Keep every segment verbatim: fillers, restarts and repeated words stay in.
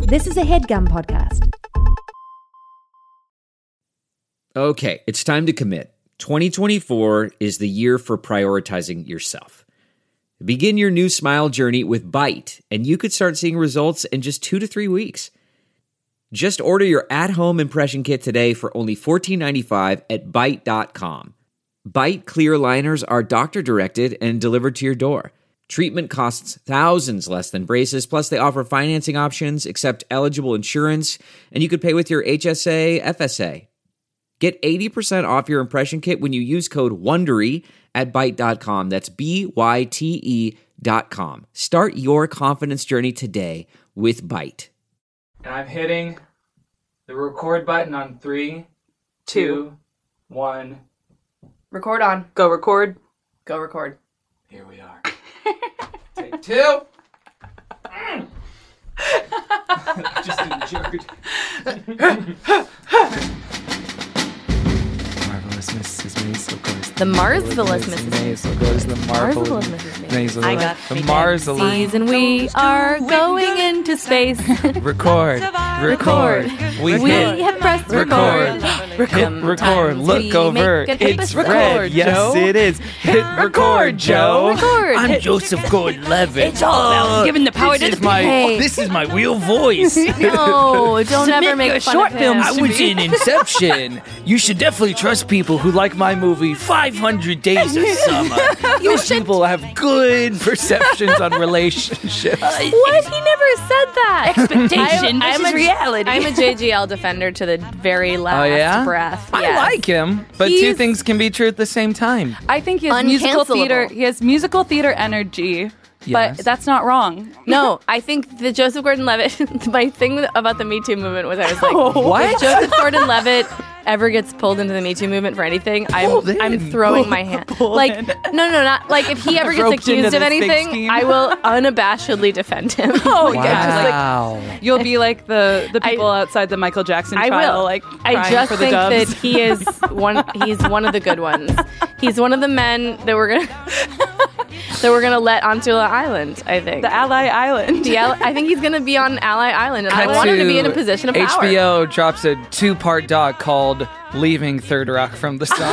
This is a HeadGum podcast. Okay, it's time to commit. twenty twenty-four is the year for prioritizing yourself. Begin your new smile journey with Byte, and you could start seeing results in just two to three weeks. Just order your at-home impression kit today for only fourteen ninety-five at byte dot com. Byte clear liners are doctor-directed and delivered to your door. Treatment costs thousands less than braces, plus they offer financing options, accept eligible insurance, and you could pay with your H S A, F S A. Get eighty percent off your impression kit when you use code WONDERY at byte dot com. That's B Y T E dot com. Start your confidence journey today with Byte. And I'm hitting the record button on three, two, one. Record on. Go record. Go record. Here we are. Take two. Mm. Just enjoyed. Marvelous Missus Maisel goes. The Marvelous Missus Maisel goes. The Marvelous Missus Maisel. I got the Marvelous. and we are going into space. Record. Record. We, we hit. have pressed record. Record. Record. Look we over. make It's record, red. Yes, Joe. it is. Hit record, Joe. Record. I'm Joseph Gordon-Levitt. It's all about giving the power this to is the my, people. This is my real voice. No, don't ever make a fun short of film. him. I was in Inception. You should definitely trust people who like my movie five hundred Days of Summer. Those people have good perceptions on relationships. What? He never said that. Expectation I'm versus a, reality. I'm a J G L defender to the very last Oh, yeah? breath. I Yes. like him, but two He's- things can be true at the same time. I think he has musical Uncancelable. theater. He has musical theater energy, Yes. but that's not wrong. No, I think the Joseph Gordon-Levitt, my thing with, about the Me Too movement was I was like, What? if Joseph Gordon-Levitt ever gets pulled into the Me Too movement for anything, I'm Pulled in. I'm throwing my hand. Pulled Like, in. no, no, not like if he ever gets Roped into accused of this big anything, scheme. I will unabashedly defend him. Oh Wow. yeah, just like you'll be like the the I- people outside the Michael Jackson I trial, will. like I crying just for the think doves. that he is one. He's one of the good ones. He's one of the men that we're gonna that we're gonna let onto an island. I think. the Ally Island. The Al- I think he's going to be on Ally Island, and I Cut want him to be to in a position of power. H B O drops a two-part doc called Leaving Third Rock from the Sun.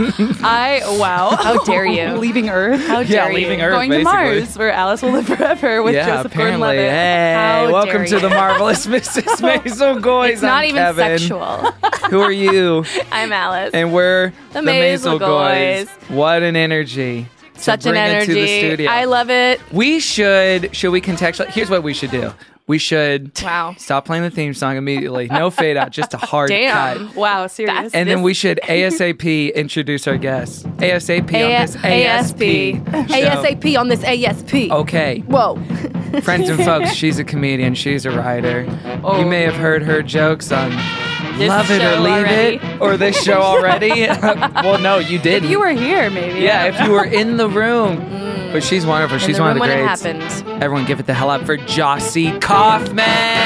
I wow. How dare you? Leaving Earth. How yeah, dare Leaving you? Earth, Going basically. to Mars, where Alice will live forever with yeah, Joseph apparently. Gordon-Levitt. Hey, How welcome dare to the you. Marvelous Missus Maisel Goys. It's not I'm even Kevin. sexual. Who are you? I'm Alice. And we're The the, Maisel Maisel Goys. Goys. What an energy. to Such an bring it energy. to the studio. I love it. We should, should we contextualize? Here's what we should do. We should Wow. stop playing the theme song immediately. No fade out, just a hard Damn. cut. Wow, serious. That's- And then This- we should ASAP introduce our guests. ASAP on this A S P. show. ASAP on this A S P. Okay. Whoa. Friends and folks, she's a comedian. She's a writer. Oh. You may have heard her jokes on This Love It or show Leave already. It or this show already. Well, no, you didn't. if you were here, maybe. yeah, if you were in the room. But she's wonderful. She's the one of room the when it greats. happened. Everyone give it the hell up for Jossie Kaufman.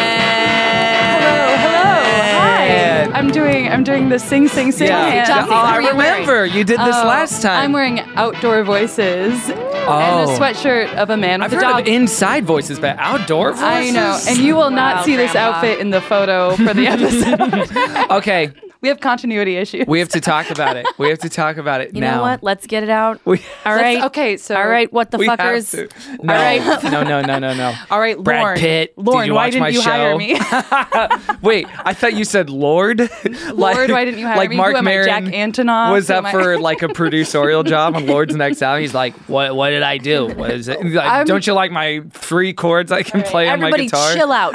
Hello, hello. Hi. I'm doing I'm doing the sing sing sing. Yeah, dance. Jossie, oh, I what are you remember. You did this Oh, last time. I'm wearing outdoor voices and Oh. a sweatshirt of a man with I've a heard dog. of inside voices, but outdoor voices? I know, and you will not Wow, see this Grandpa. outfit in the photo for the episode. Okay, We have continuity issues. we have to talk about it. We have to talk about it You now. know what? Let's get it out. We, All Let's- right. okay, so- All right. What the we have fuckers? to. No, All right. no, no, no, no, no. All right, Brad Lauren. Pitt, did Lauren, you why watch didn't my you hire show? me? Wait, I thought you said Lord. Lord, why didn't you hire like me? Mark Who am I, Maron Jack Antonoff? was Who up am I- for like a producerial job on Lord's Next Album. He's like, what? What did I do? What is it? He's like, I'm- don't you like my three chords I can play on my Everybody guitar? chill out.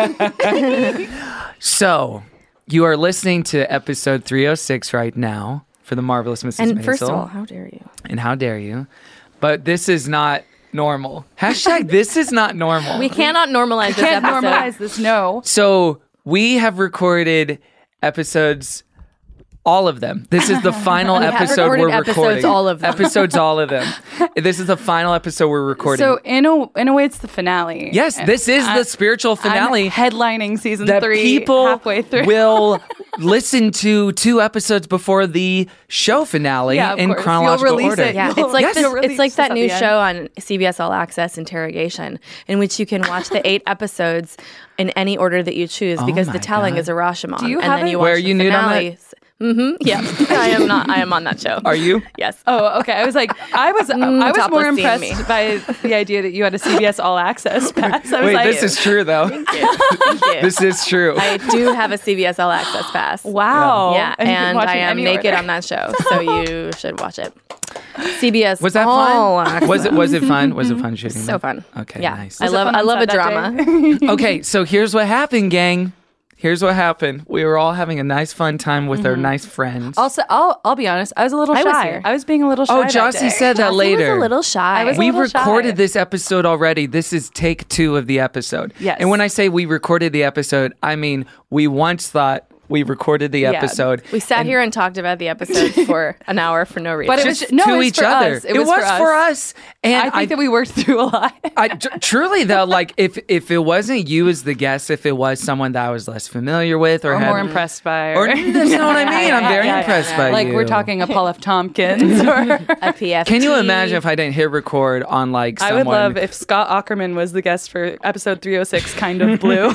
So, you are listening to episode three oh six right now for the Marvelous Missus And Maisel. first of all, how dare you? And how dare you? But this is not normal. Hashtag this is not normal. We cannot normalize this Can't episode. normalize this. No. So we have recorded episodes, all of them. This is the final We have episode recorded we're episodes, recording. all of them. Episodes, all of them. This is the final episode we're recording. So in a in a way, it's the finale. yes, And this is I- the spiritual finale I'm headlining season that three people halfway through. will listen to two episodes before the show finale Yeah, of in course. chronological You'll release order. it. Yeah, You'll- it's like Yes. this, you'll release it's like this that at new the end. show on C B S All Access, Interrogation, in which you can watch the eight episodes in any order that you choose because my the telling God. is a Rashomon. Do you and have then it? you Where watch are the you nude on that? finale. Mm-hmm. Yeah, I am not. I am on that show. Are you? Yes. Oh, okay. I was like, I was, Mm, I was topless more seeing impressed me. by the idea that you had a C B S All Access pass. I was Wait, like, this is true though. Thank you. Thank you. This is true. I do have a C B S All Access pass. wow. Yeah, And you can and watch I in am any naked order. on that show, so you should watch it. C B S. Was that All fun? Access. Was it was it fun? Was it fun shooting? So that? fun. Okay, Yeah, nice. I Was it love. fun I on love a set that drama. day? Okay, so here's what happened, gang. Here's what happened. We were all having a nice, fun time with our nice friends. Also, I'll, I'll be honest. I was a little I shy. was I here. was, being a little shy. oh, that Jossie day. said that Jossie later. was a little shy. I was a we little shy. recorded this episode already. This is take two of the episode. Yes. And when I say we recorded the episode, I mean we once thought we recorded the Yeah. episode. We sat here and talked about the episode for an hour for no reason. But it was Just no, to it was each for other. us. It was for us. for us. And I think that we worked through a lot. I tr- truly though, like if if it wasn't you as the guest, if it was someone that I was less familiar with or, Or had more impressed by. or that's not what I mean. I'm very yeah, impressed yeah. by like you. we're talking a Paul F. Tompkins. Or a P F T. Can you imagine if I didn't hit record on like I someone? would love if Scott Ackerman was the guest for episode three oh six, Kind of Blue.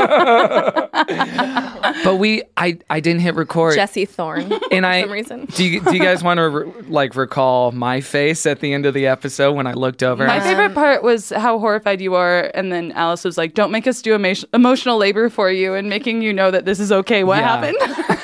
But we, I, I didn't hit record. Jesse Thorne? and for I some reason. do you do you guys want to re- like recall my face at the end of the episode when I looked over? My and I favorite part was how horrified you were, and then Alice was like, "Don't make us do emo- emotional labor for you," and making you know that this is okay. What Yeah. happened?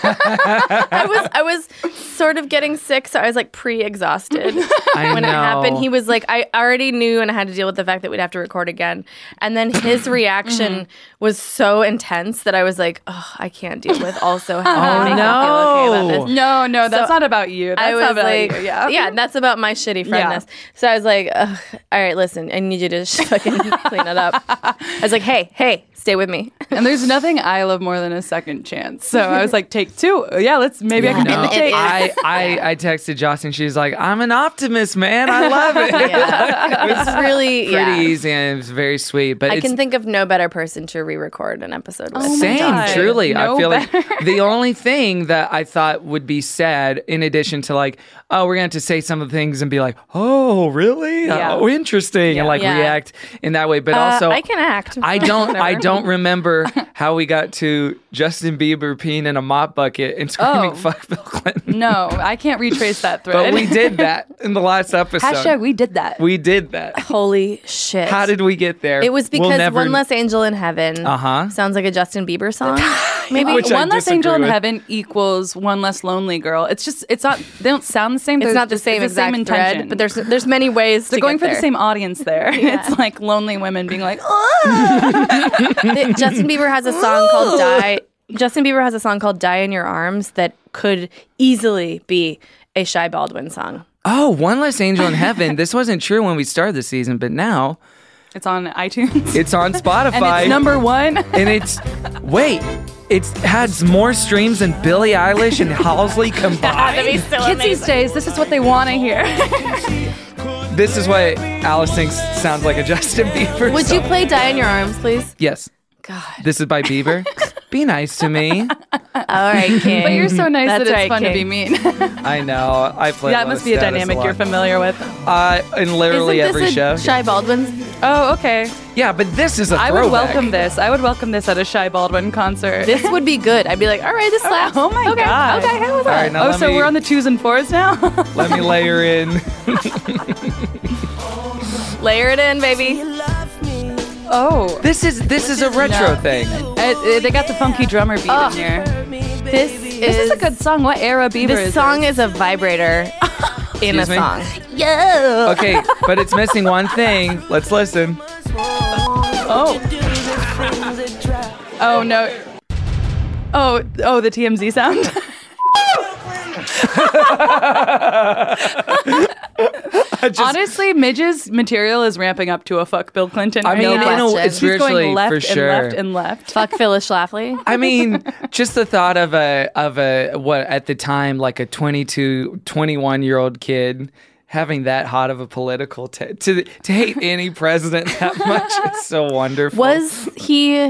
I was I was sort of getting sick, so I was like pre-exhausted I when know. it happened. He was like, I already knew, and I had to deal with the fact that we'd have to record again. And then his reaction was so intense that I was like, oh, I can't deal with also having Oh, to make him feel okay about no. this. No, no, that's So not about you. That's I was not about like, you. Yeah, yeah, that's about my shitty Yeah. friendness. So I was like, Ugh, all right, listen, I need you to sh- fucking clean it up. I was like, hey, hey, stay with me. And there's nothing I love more than a second chance. So I was like, take two. Yeah, let's maybe I can No, do the take. I, I I texted Joss and she's like, I'm an optimist, man. I love it. Yeah. It's really, Pretty yeah. easy and it was very sweet. But I it's can think of no better person to re-record an episode with. Oh my same, God. truly. No I feel better. like the only thing that I thought would be sad, in addition to like, oh, we're going to have to say some of the things and be like, oh, really? Yeah. Oh, interesting, Yeah. and like Yeah. react in that way. But Uh, also, I can act. I don't. I Whatever. don't remember how we got to Justin Bieber peeing in a mop bucket and screaming Oh. "fuck Bill Clinton." No, I can't retrace that thread. But we did that in the last episode. Hashtag we did that. We did that. Holy shit. How did we get there? It was We'll because never- One Less Angel in Heaven Uh-huh. sounds like a Justin Bieber song. Maybe Which I One Less disagree Angel in with. Heaven equals One Less Lonely Girl. It's just, it's not, they don't sound the same. it's They're not the just- same it's the exact same thread, intention. but there's there's many ways They're to going get for there. the same audience there. Yeah. It's like lonely women being like, oh. The- Justin Bieber has a song called Die. Justin Bieber has a song called Die in Your Arms that could easily be a Shy Baldwin song. Oh, One Less Angel in Heaven. This wasn't true when we started the season, but now It's on iTunes. it's on Spotify. and it's number one. And it's wait, it's had more streams than Billie Eilish and Halsey combined. Kids these days, this is what they want to hear. This is what Alice thinks sounds like a Justin Bieber Would song. you play Die in Your Arms, please? Yes. God. This is by Bieber. Be nice to me. All right, King. But you're so nice That's that it's right, fun to be King. mean. I know. I play. That must be a dynamic you're familiar with. Uh, in literally Isn't every this a show. Shy Baldwin's? Oh, okay. Yeah, but this is a I throwback. would welcome this. I would welcome this at a Shy Baldwin concert. This would be good. I'd be like, all right, this slaps. Oh my okay, God. Okay, how was All right, that? now oh, let so me, we're on the twos and fours now? let me layer in. Layer it in, baby. Oh. This is this is a retro No. thing. Uh, uh, they got the funky drummer beat Oh. in here. This is, This is a good song. What era Bieber This is song this? is a vibrator in a Excuse me? song. Okay, but it's missing one thing. Let's listen. Oh. Oh, no. Oh, oh, the T M Z sound? Honestly, Midge's material is ramping up to a fuck Bill Clinton. I mean, No in a, question. it's He's spiritually going left for and sure. left and left. Fuck Phyllis Schlafly. I mean, just the thought of a of a what at the time like a twenty-two, twenty-one year old kid having that hot of a political t- to to hate any president that much is so wonderful. Was he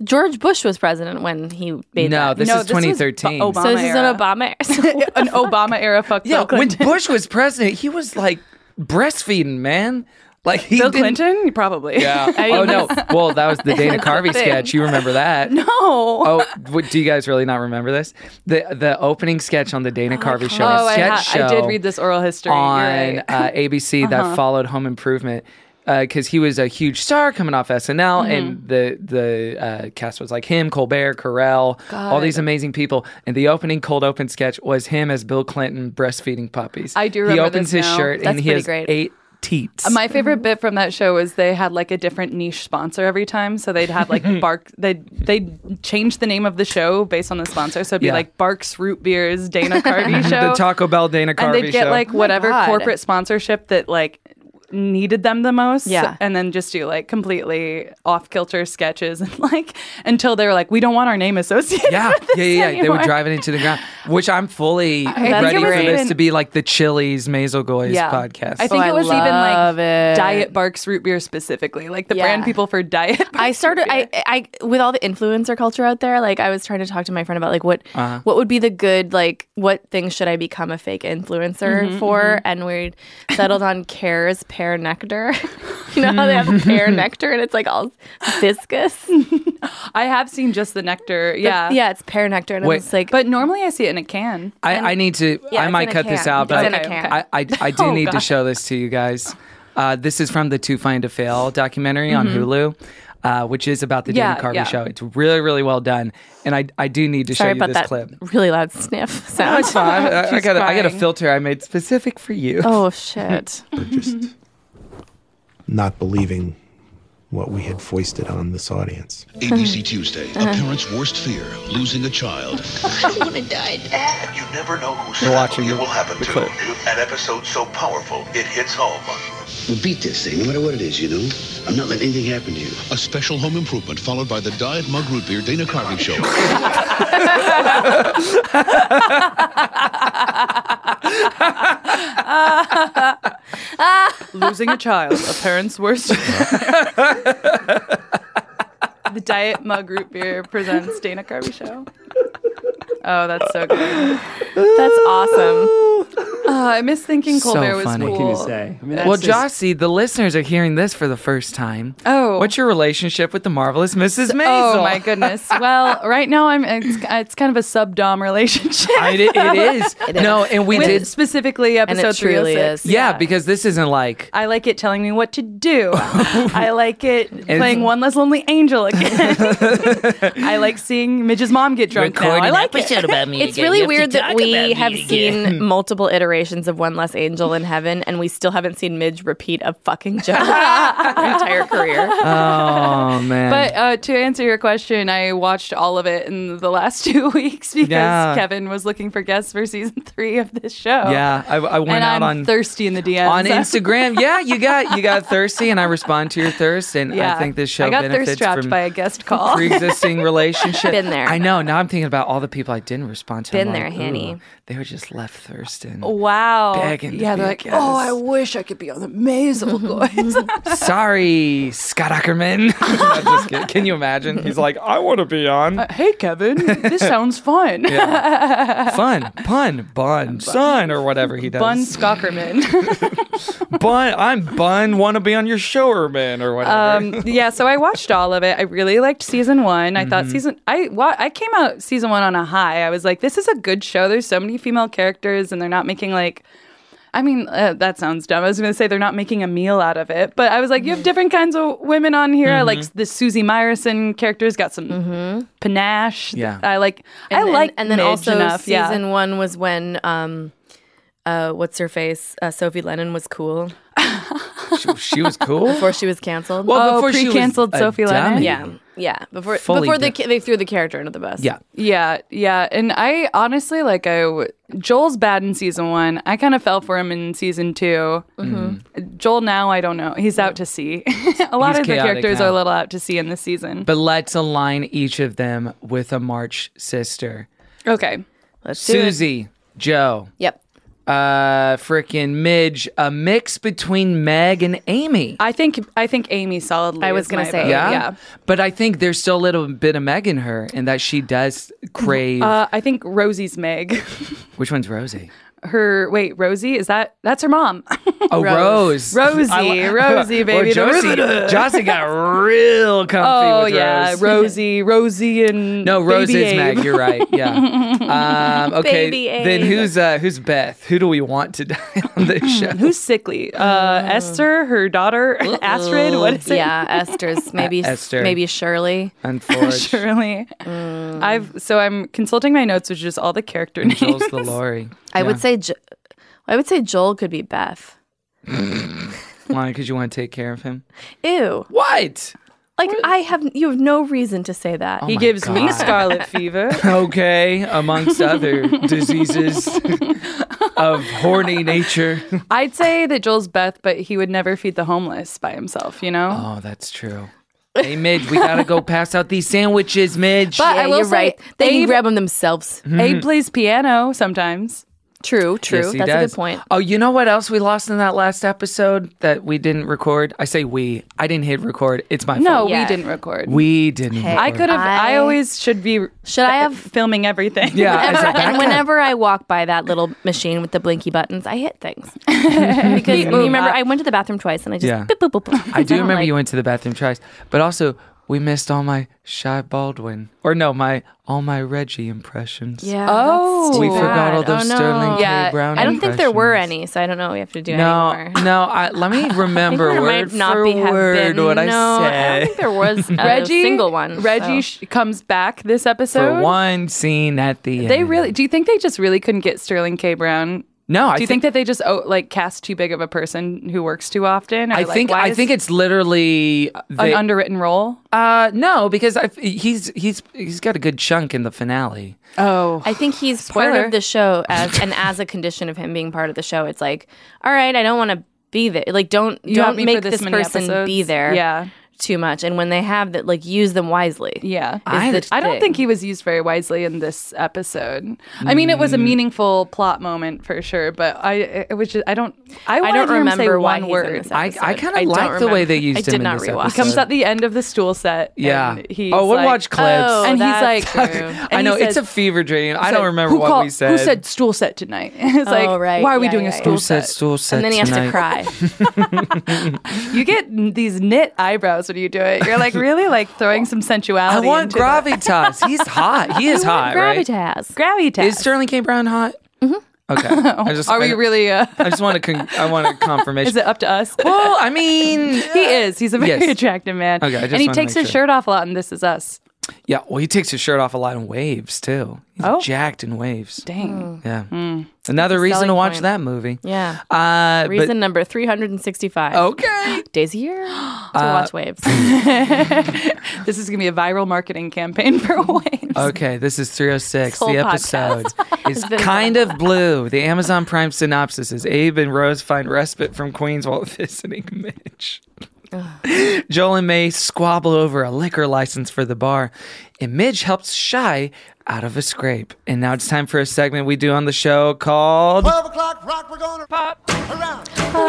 George Bush was president when he made No, that. this No, is this was twenty thirteen. Obama. so this is era. an Obama. An Obama era fuck Yeah, Bill when Clinton. Bush was president, he was like breastfeeding, man. Like he Bill didn't- Clinton? Probably. Yeah. I oh mean, no. Well, that was the Dana Carvey thing. sketch. You remember that? No. Oh, what, do you guys really not remember this? The the opening sketch on the Dana Carvey show, Oh, a I, sketch ha- show I did read this oral history. on You're right. uh, A B C that followed Home Improvement. Because he was a huge star coming off S N L, Mm-hmm. and the the uh, cast was like him, Colbert, Carell, all these amazing people. And the opening cold open sketch was him as Bill Clinton breastfeeding puppies. I do He remember opens this his now. shirt and That's he pretty has great. eight teats. My favorite bit from that show was they had like a different niche sponsor every time. So they'd have like Bark. They they change the name of the show based on the sponsor. So it'd be Yeah. like Barks Root Beer's Dana Carvey show. the Taco Bell Dana Carvey and they'd get show. like whatever God. corporate sponsorship that like needed them the most. Yeah. And then just do like completely off kilter sketches and like until they were like, we don't want our name associated. Yeah, with this yeah, yeah, yeah. They would anymore. drive it into the ground, which I'm fully think ready it for was this even- to be like the Chili's Mazelgoys Yeah. podcast. I think Oh, it I was even like love it. Diet Barks Root Beer specifically, like the Yeah. brand people for Diet. Barks I started. Root Beer. I, I, with all the influencer culture out there, like I was trying to talk to my friend about like what, Uh-huh. what would be the good, like what things should I become a fake influencer Mm-hmm, for? And we settled on Care's pear nectar. You know how they have pear nectar and it's like all viscous. I have seen just the nectar. Yeah. yeah, it's pear nectar, and Wait, it's like, But normally I see it in a can. I, I need to. Yeah, I it's might in a cut this can. out, but It's in I, a can. I, I, I do Oh, need to God. show this to you guys. Uh, this is from the Too Fine to Fail documentary on Hulu, uh, which is about the Mm-hmm. Yeah, Dana Carvey yeah. show. It's really, really well done, and I, I do need to sorry show you about this that clip. really loud sniff sound. It's fine. I, I She's got a, I got a crying. filter I made specific for you. Oh shit! just not believing what we had foisted on this audience. A B C Tuesday, a parent's worst fear, losing a child. I want to die, Dad. You never know whose We're watching family it the- will happen the to. clip. An episode so powerful, it hits home. We'll beat this thing, no matter what it is, you know? I'm not letting anything happen to you. A special home improvement followed by the Diet Mug Root Beer Dana Carvey Show. Losing a child, a parent's worst. The Diet Mug Root Beer presents Dana Carvey Show. Oh, that's so good. That's awesome. Oh, I miss thinking So Colbert was funny. cool. What can you say? I mean, that's Well, just- Jossie, the listeners are hearing this for the first time. Oh. What's your relationship with the marvelous Missus Maisel? Oh my goodness. Well, right now I'm it's, it's kind of a sub dom relationship. I, it, it is. No, and we With did. specifically And episode it truly three oh six. is. Yeah, because this isn't like. I like it telling me what to do. I like it it's- playing One Less Lonely Angel again. I like seeing Midge's mom get drunk now. I like it. about me It's really weird that we have seen multiple iterations of One Less Angel in Heaven, and we still haven't seen Midge repeat a fucking joke her entire career. Oh man. But uh, to answer your question, I watched all of it in the last two weeks because Yeah. Kevin was looking for guests for season three of this show. yeah, I, I went and out I'm on thirsty in the D Ms. on Instagram. Yeah, you got you got thirsty, and I respond to your thirst, and Yeah. I think this show I got benefits thirst trapped from by a guest call. pre-existing relationship. Been there. I know. Now I'm thinking about all the people I didn't respond to. I'm Been there, like, Hanny. ooh, they were just left thirsting. Wow. Begging to yeah, be they're a like, guest. oh, I wish I could be on the Maisel boys. Sorry, Scott Ackerman. I'm just kidding. Can you imagine? He's like, I want to be on. Uh, hey, Kevin, this sounds fun. Fun, pun, bun, son, or whatever he does. Bun Skockerman. Bun, I'm Bun, want to be on your showerman or whatever. um, yeah, so I watched all of it. I really liked season one. I Mm-hmm. thought season I wa- I came out season one on a high. I was like, this is a good show. There's so many female characters, and they're not making like. I mean, uh, that sounds dumb. I was going to say they're not making a meal out of it, but I was like, you have different kinds of women on here. I like Mm-hmm. the Susie Meyerson character's got some panache. Yeah. I like. And I then- like, and then Midge also enough. season yeah. one was when um, uh, what's her face? Uh, Sophie Lennon was cool she, she was cool. before she was canceled. Well, Oh, before she was pre-canceled a Sophie Lennon? dummy. yeah, yeah. Before Fully before they di- they threw the character under the bus. Yeah. Yeah, yeah, and I honestly like I w- Joel's bad in season one. I kind of fell for him in season 2 Mm-hmm. Joel now I don't know. He's out to sea. a lot He's of the chaotic characters now. are a little out to sea in this season. But let's align each of them with a March sister. Okay, Let's do it. Susie, Joe, Yep. uh, frickin' Midge, a mix between Meg and Amy. I think I think Amy solidly. I was is gonna my say vote. yeah? yeah. But I think there's still a little bit of Meg in her, and that she does crave. Uh, I think Rosie's Meg. Which one's Rosie? Her wait, Rosie is that? That's her mom. Oh, Rose. Rosie, I li- Rosie, baby. Well, Josie, Josie got real comfy Oh with yeah, Rose. Rosie, Rosie, and No, Rose Baby is Abe. Meg. You're right. Yeah. Um, okay. Baby Then Abe. who's uh, who's Beth? Who do we want to die on this show? Who's sickly? Uh, Esther, her daughter, Astrid. What is it? Yeah, Esther's maybe Esther. maybe Shirley. Unfortunately, Shirley. I've so I'm consulting my notes, which is just all the character names. Joel's the Lori. I would say jo- I would say Joel could be Beth. Why? Because you want to take care of him. Ew. What? Like I have you have no reason to say that. He my gives me God. scarlet fever. Okay, amongst other diseases of horny nature. I'd say that Joel's Beth, but he would never feed the homeless by himself. You know. Oh, that's true. Hey, Midge, we gotta go pass out these sandwiches, Midge. But Yeah, I will you're say, right. They can Abe- grab them themselves. Abe plays piano sometimes. True, true. Yes, he That's a does. good point. Oh, you know what else we lost in that last episode that we didn't record? I say we. I didn't hit record. It's my No, fault. Yeah. we didn't record. We didn't. Hey. record. I could have. I, I- always should be. Should I have- filming everything? Yeah. as a Whenever, backup. and whenever I walk by that little machine with the blinky buttons, I hit things. Because you remember, I went to the bathroom twice and I just Yeah. boop, boop, boop, boop. I do don't remember like- you went to the bathroom twice, but also we missed all my Shy Baldwin, or no, my all my Reggie impressions. Yeah. Oh. that's too we Bad. forgot all those Oh, no. Sterling K. Yeah, Brown. I don't think there were impressions. any, so I don't know what we have to do No, anymore. no. I, let me remember I think there word might not for be have word been. what I no, I said. don't think there was a Reggie, single one. Reggie so. sh- comes back this episode. For one scene at the end. They really. Do you think they just really couldn't get Sterling K. Brown? No, I Do you think, that they just oh, like cast too big of a person who works too often? Or, I like, think why I is think it's literally they, an underwritten role. uh no because I, he's he's he's got a good chunk in the finale. Oh, I think he's part Spoiler. of the show as and as a condition of him being part of the show. It's like, all right, I don't want to be there. Like, don't You want don't me make for this this many person episodes? be there. Yeah. Too much, and when they have that, like use them wisely. Yeah, I- the I don't thing. think he was used very wisely in this episode. I mean, it was a Mm. meaningful plot moment for sure, but I it was just I don't I, I wanted don't him to remember say why one he's in word. this I, episode. I kind I of don't like the way remember. they used I him did in not this rewatch. episode. He comes at the end of the stool set. Yeah. and he's Oh, we'll like- watch clips. Oh, and he's that's like, true. and I he know says- it's a fever dream. I said, don't remember who what called- we said. Who said stool set tonight? It's like, Oh, right. why are we Yeah, doing yeah, a yeah. stool Who said set? stool set And then he has tonight? to cry. You get n- these knit eyebrows when you do it. You're like really like throwing some I sensuality. want into the- gravitas. He's hot. He is hot, right? Gravitas. gravitas. Is Sterling K. Brown hot? Mm-hmm. Okay. I just, Are we I, really? Uh, I just want to. Con- I want a confirmation. is it up to us? Well, I mean, He is. He's a very Yes. attractive man. Okay, I just and he wanted to takes make his sure. shirt off a lot in This Is Us. yeah. Well, he takes his shirt off a lot in Waves too. He's Oh. jacked in Waves. Dang. Yeah. Another reason to selling watch point. that movie. Yeah. Uh, Reason number three hundred sixty-five. but okay. Days a year to Uh, watch Waves. This is gonna be a viral marketing campaign for Waves. Okay, this is three oh six. This whole The episode is been kind of blue. The Amazon Prime synopsis is Abe and Rose find respite from Queens while visiting Mitch. Joel and May squabble over a liquor license for the bar, and Midge helps Shy out of a scrape. And now it's time for a segment we do on the show called twelve o'clock rock, we're gonna pop around.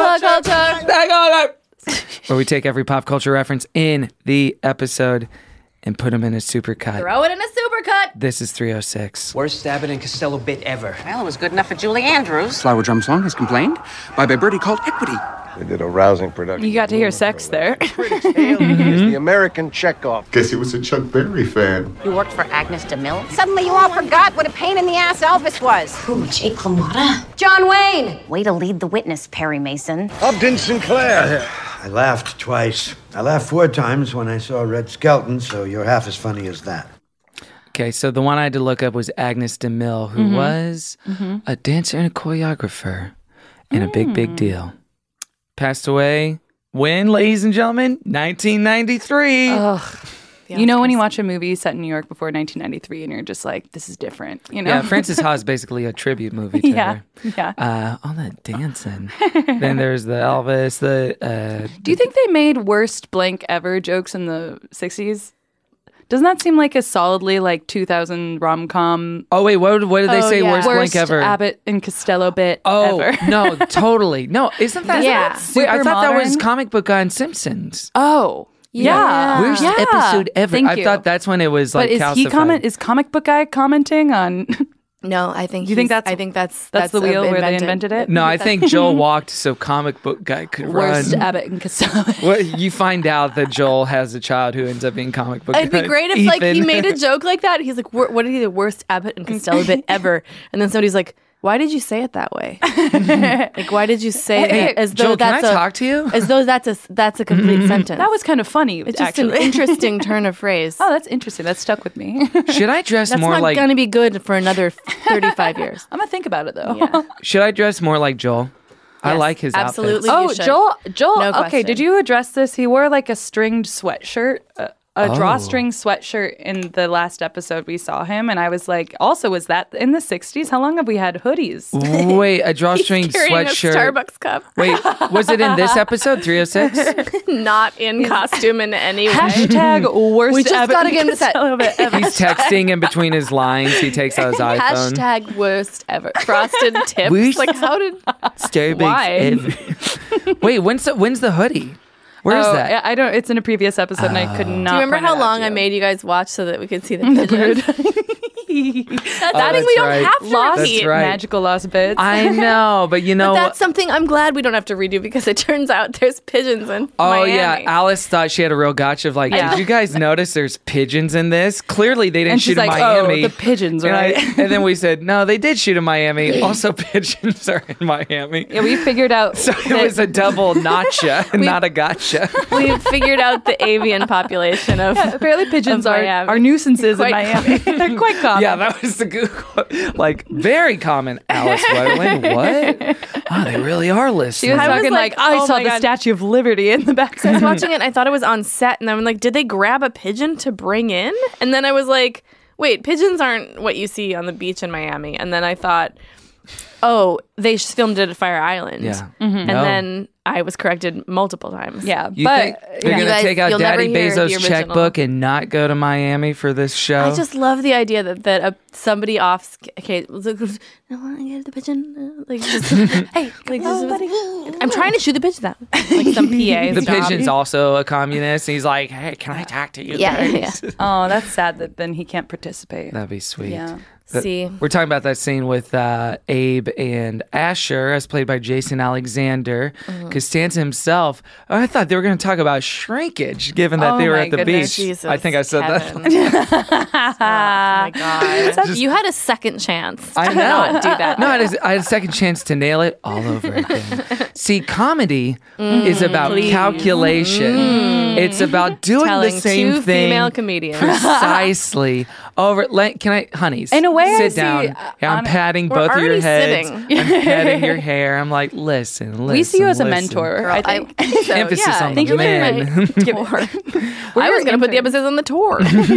where we take every pop culture reference in the episode and put them in a supercut. Throw it in a supercut. This is three oh six. Worst Abbott and Costello bit ever. Well, it was good enough for Julie Andrews. Flower Drum Song has complained. Bye Bye Birdie called Equity. They did a rousing production. You got to hear sex there. Critics hailed it as the American Chekhov. Guess he was a Chuck Berry fan. You worked for Agnes DeMille. Suddenly you all forgot what a pain in the ass Elvis was. Who, Jake LaMotta? John Wayne! Way to lead the witness, Perry Mason. Upton Sinclair. I laughed twice. I laughed four times when I saw Red Skelton, so you're half as funny as that. Okay, so the one I had to look up was Agnes DeMille, who Mhm. was Mhm. a dancer and a choreographer and a big, big deal. Passed away when, ladies and gentlemen, nineteen ninety-three. Ugh. You know when you watch a movie set in New York before nineteen ninety-three and you're just like, this is different, you know? Yeah, Frances Ha is basically a tribute movie to Yeah, her. yeah. Uh, all that dancing. Then there's the Elvis, the... Uh, Do you think they made worst blank ever jokes in the sixties? Doesn't that seem like a solidly like two thousand rom com? Oh wait, what, what did they Oh, say? yeah. Worst, Worst blank ever? Abbott and Costello bit Oh ever. no, totally no. Isn't that? Yeah. Wait, I Super thought that was modern? comic book guy on Simpsons. Oh. Yeah. Worst Yeah. episode ever. Thank I you. thought that's when it was like But is calcified. he comment? Is comic book guy commenting on? No, I think Do you think he's- that's- I think that's that's the uh, wheel where they invented it? No, I think Joel walked so comic book guy could Worst run. Abbott and Costello. Well, you find out that Joel has a child who ends up being comic book. It'd be guy. great if like he Ethan. made a joke like that. He's like, "Wor- "What is the worst Abbott and Costello bit ever?" And then somebody's like, "Why did you say it that way? Like, why did you say Hey, that as though Joel, can that's I a talk to you? as though that's a that's a complete sentence?" That was kind of funny. It's just actually. an interesting turn of phrase. Oh, that's interesting. That stuck with me. Should I dress That's more not like? going to be good for another thirty-five years. I'm gonna think about it though. Yeah. Should I dress more like Joel? I Yes, like his absolutely. outfits. Oh, You should. Joel. Joel. No okay, question. did you address this? He wore like a stringed sweatshirt, a, a Oh. drawstring sweatshirt in the last episode we saw him, and I was like, also, was that in the sixties? How long have we had hoodies? Wait, a drawstring He's carrying sweatshirt. a Starbucks cup. Wait, was it in this episode, three oh six? Not in costume in any way. Hashtag worst. We just Abbott gotta and get him set. Costello bit ever. He's texting in between his lines. He takes out his iPhone. Hashtag worst ever. Frosted tips. Worst- Like how did? Starbucks Why? ever. Wait, when's the, when's the hoodie? Where is Oh, that? I don't. It's in a previous episode, and I could not. Do you remember point how it out long to I you. made you guys watch so that we could see the pigeon? That's Oh, something that's we don't right. have to Lost repeat. right. magical lost bits? I know, but you know. But that's something I'm glad we don't have to redo because it turns out there's pigeons in Oh Miami. yeah, Alice thought she had a real gotcha of like, Yeah. did you guys notice there's pigeons in this? Clearly they didn't And shoot she's in like, Miami. oh, the pigeons, and, I- right? and then we said, no, they did shoot in Miami. Also, pigeons are in Miami. Yeah, we figured out. So it was a double notcha, not a gotcha. We figured out the avian population of. Yeah, apparently pigeons of are, Miami. are nuisances Quite in Miami. They're quite common. Yeah, that was the Google. Like, very common. Alice Wetterling, what? Oh, they really are listening. She was I was talking like, like, I oh saw my the God. Statue of Liberty in the back. I was watching it and I thought it was on set and I'm like, did they grab a pigeon to bring in? And then I was like, wait, pigeons aren't what you see on the beach in Miami. And then I thought, oh, they just filmed it at Fire Island. Yeah. And No. then I was corrected multiple times. Yeah, You but think they're yeah. going You to guys- take out you'll never Daddy hear the Bezos' original. checkbook and not go to Miami for this show? I just love the idea that that uh, somebody off. sc- Okay, was like, I want to get the pigeon. Uh, Like, just, hey, like, just, I'm trying to shoot the pigeon out. Like some P A. the pigeon's also a communist. And he's like, hey, can I talk to you Yeah, guys? yeah. oh, that's sad that then he can't participate. That'd be sweet. Yeah. That- See. We're talking about that scene with uh, Abe and Asher, as played by Jason Alexander. Mm-hmm. Costanza himself. Oh, I thought they were going to talk about shrinkage, given that Oh they were my at the goodness. beach. Jesus, I think I said Kevin. that. Oh my god! You had a second chance. I to know. not do that. No, I had, a, I had a second chance to nail it all over again. See, comedy is about please. calculation. It's about doing Telling the same two thing female comedians. precisely over. Let, can I, honeys? In a way, I sit see, down. uh, Yeah, I'm on- patting We're both of your already heads. sitting. I'm petting your hair. I'm like, listen, listen. we see you as a listen. mentor, I think. I think so, Emphasis yeah. on I think the you're men. right. I was going to put the episodes on the tour.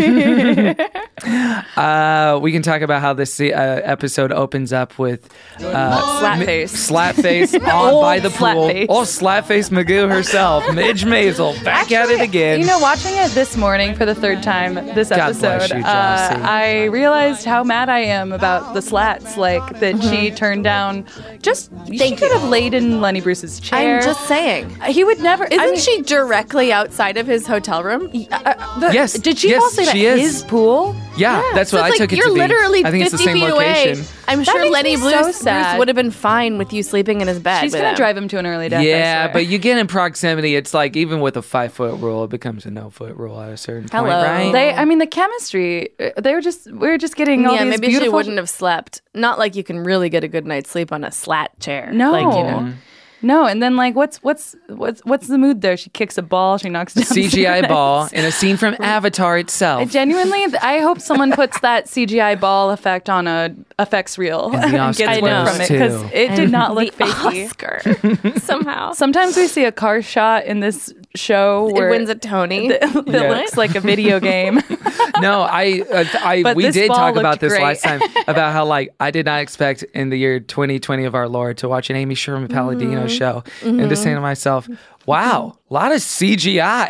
Uh, we can talk about how this uh, episode opens up with uh, Slapface. Slapface on Old by the pool. Slapface. Oh, Slapface Magoo herself, Midge Maisel, back at it again. You know, watching it this morning for the third time this God episode, bless you, uh, Jossie. I realized how mad I am about the slats. Like that she turned down. Just she could have laid in Lenny Bruce's chair. I'm just saying. He would never. Isn't I mean, she directly outside of his hotel room? uh, the- Yes, Did she yes, fall asleep at she is. his pool? yeah, that's So what I it's took like it you're to be. literally I think it's the fifty same feet location. away. I'm That sure makes Lenny me Bruce, so Bruce sad. would have been fine with you sleeping in his bed. She's with gonna him. drive him to an early death. I Yeah, swear. but you get in proximity. It's like even with a five foot rule, it becomes a no foot rule at a certain Hello. point, right? They, I mean, the chemistry. uh, They were just, we were just getting all Yeah, these maybe she beautiful. wouldn't have slept. Not like you can really get a good night's sleep on a slat chair. No, like, you know. no. And then like, what's what's what's what's the mood there? She kicks a ball. She knocks down C G I some ball nets. in a scene from Avatar I itself. genuinely, I hope someone puts that C G I ball effect on a effects reel And the and gets Oscar one knows, from it because too. it did not look the fakey. Oscar somehow. Sometimes we see a car shot in this show It where wins a Tony. that Yeah. looks like a video game. No, I, uh, I, But we this did ball talk looked about this great. last time about how like I did not expect in the year twenty twenty of our Lord to watch an Amy Sherman Palladino show and to say to myself, Wow, a lot of C G I.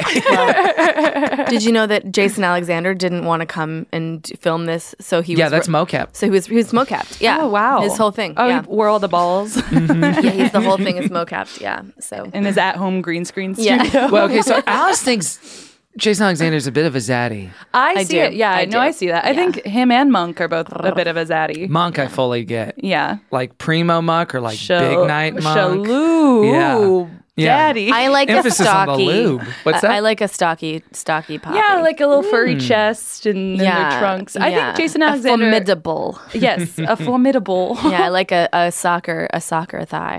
Did you know that Jason Alexander didn't want to come and film this? So he Yeah, was that's mocap. So he was he was mocapped. Yeah. Oh, wow. His whole thing. Oh, yeah. he wore all the balls yeah, he's the whole thing is mocapped. Yeah. So in his at-home green screen studio. Yeah. Well, okay, so Alice thinks Jason Alexander's a bit of a zaddy. I, I see do. it. Yeah, I I know. do. I see that. I Yeah. think him and Monk are both a bit of a zaddy. Monk, I fully get. Yeah. Like primo Monk or like Shal- big night Monk. Shaloo. Yeah. Yeah. Daddy. I like Emphasis a on stocky. the lube. What's I, that? I like a stocky, stocky poppy. Yeah, like a little furry Hmm. chest and then yeah, their trunks. I yeah. think Jason a Alexander. formidable. Yes, a formidable. Yeah, I like a, a soccer, a soccer thigh.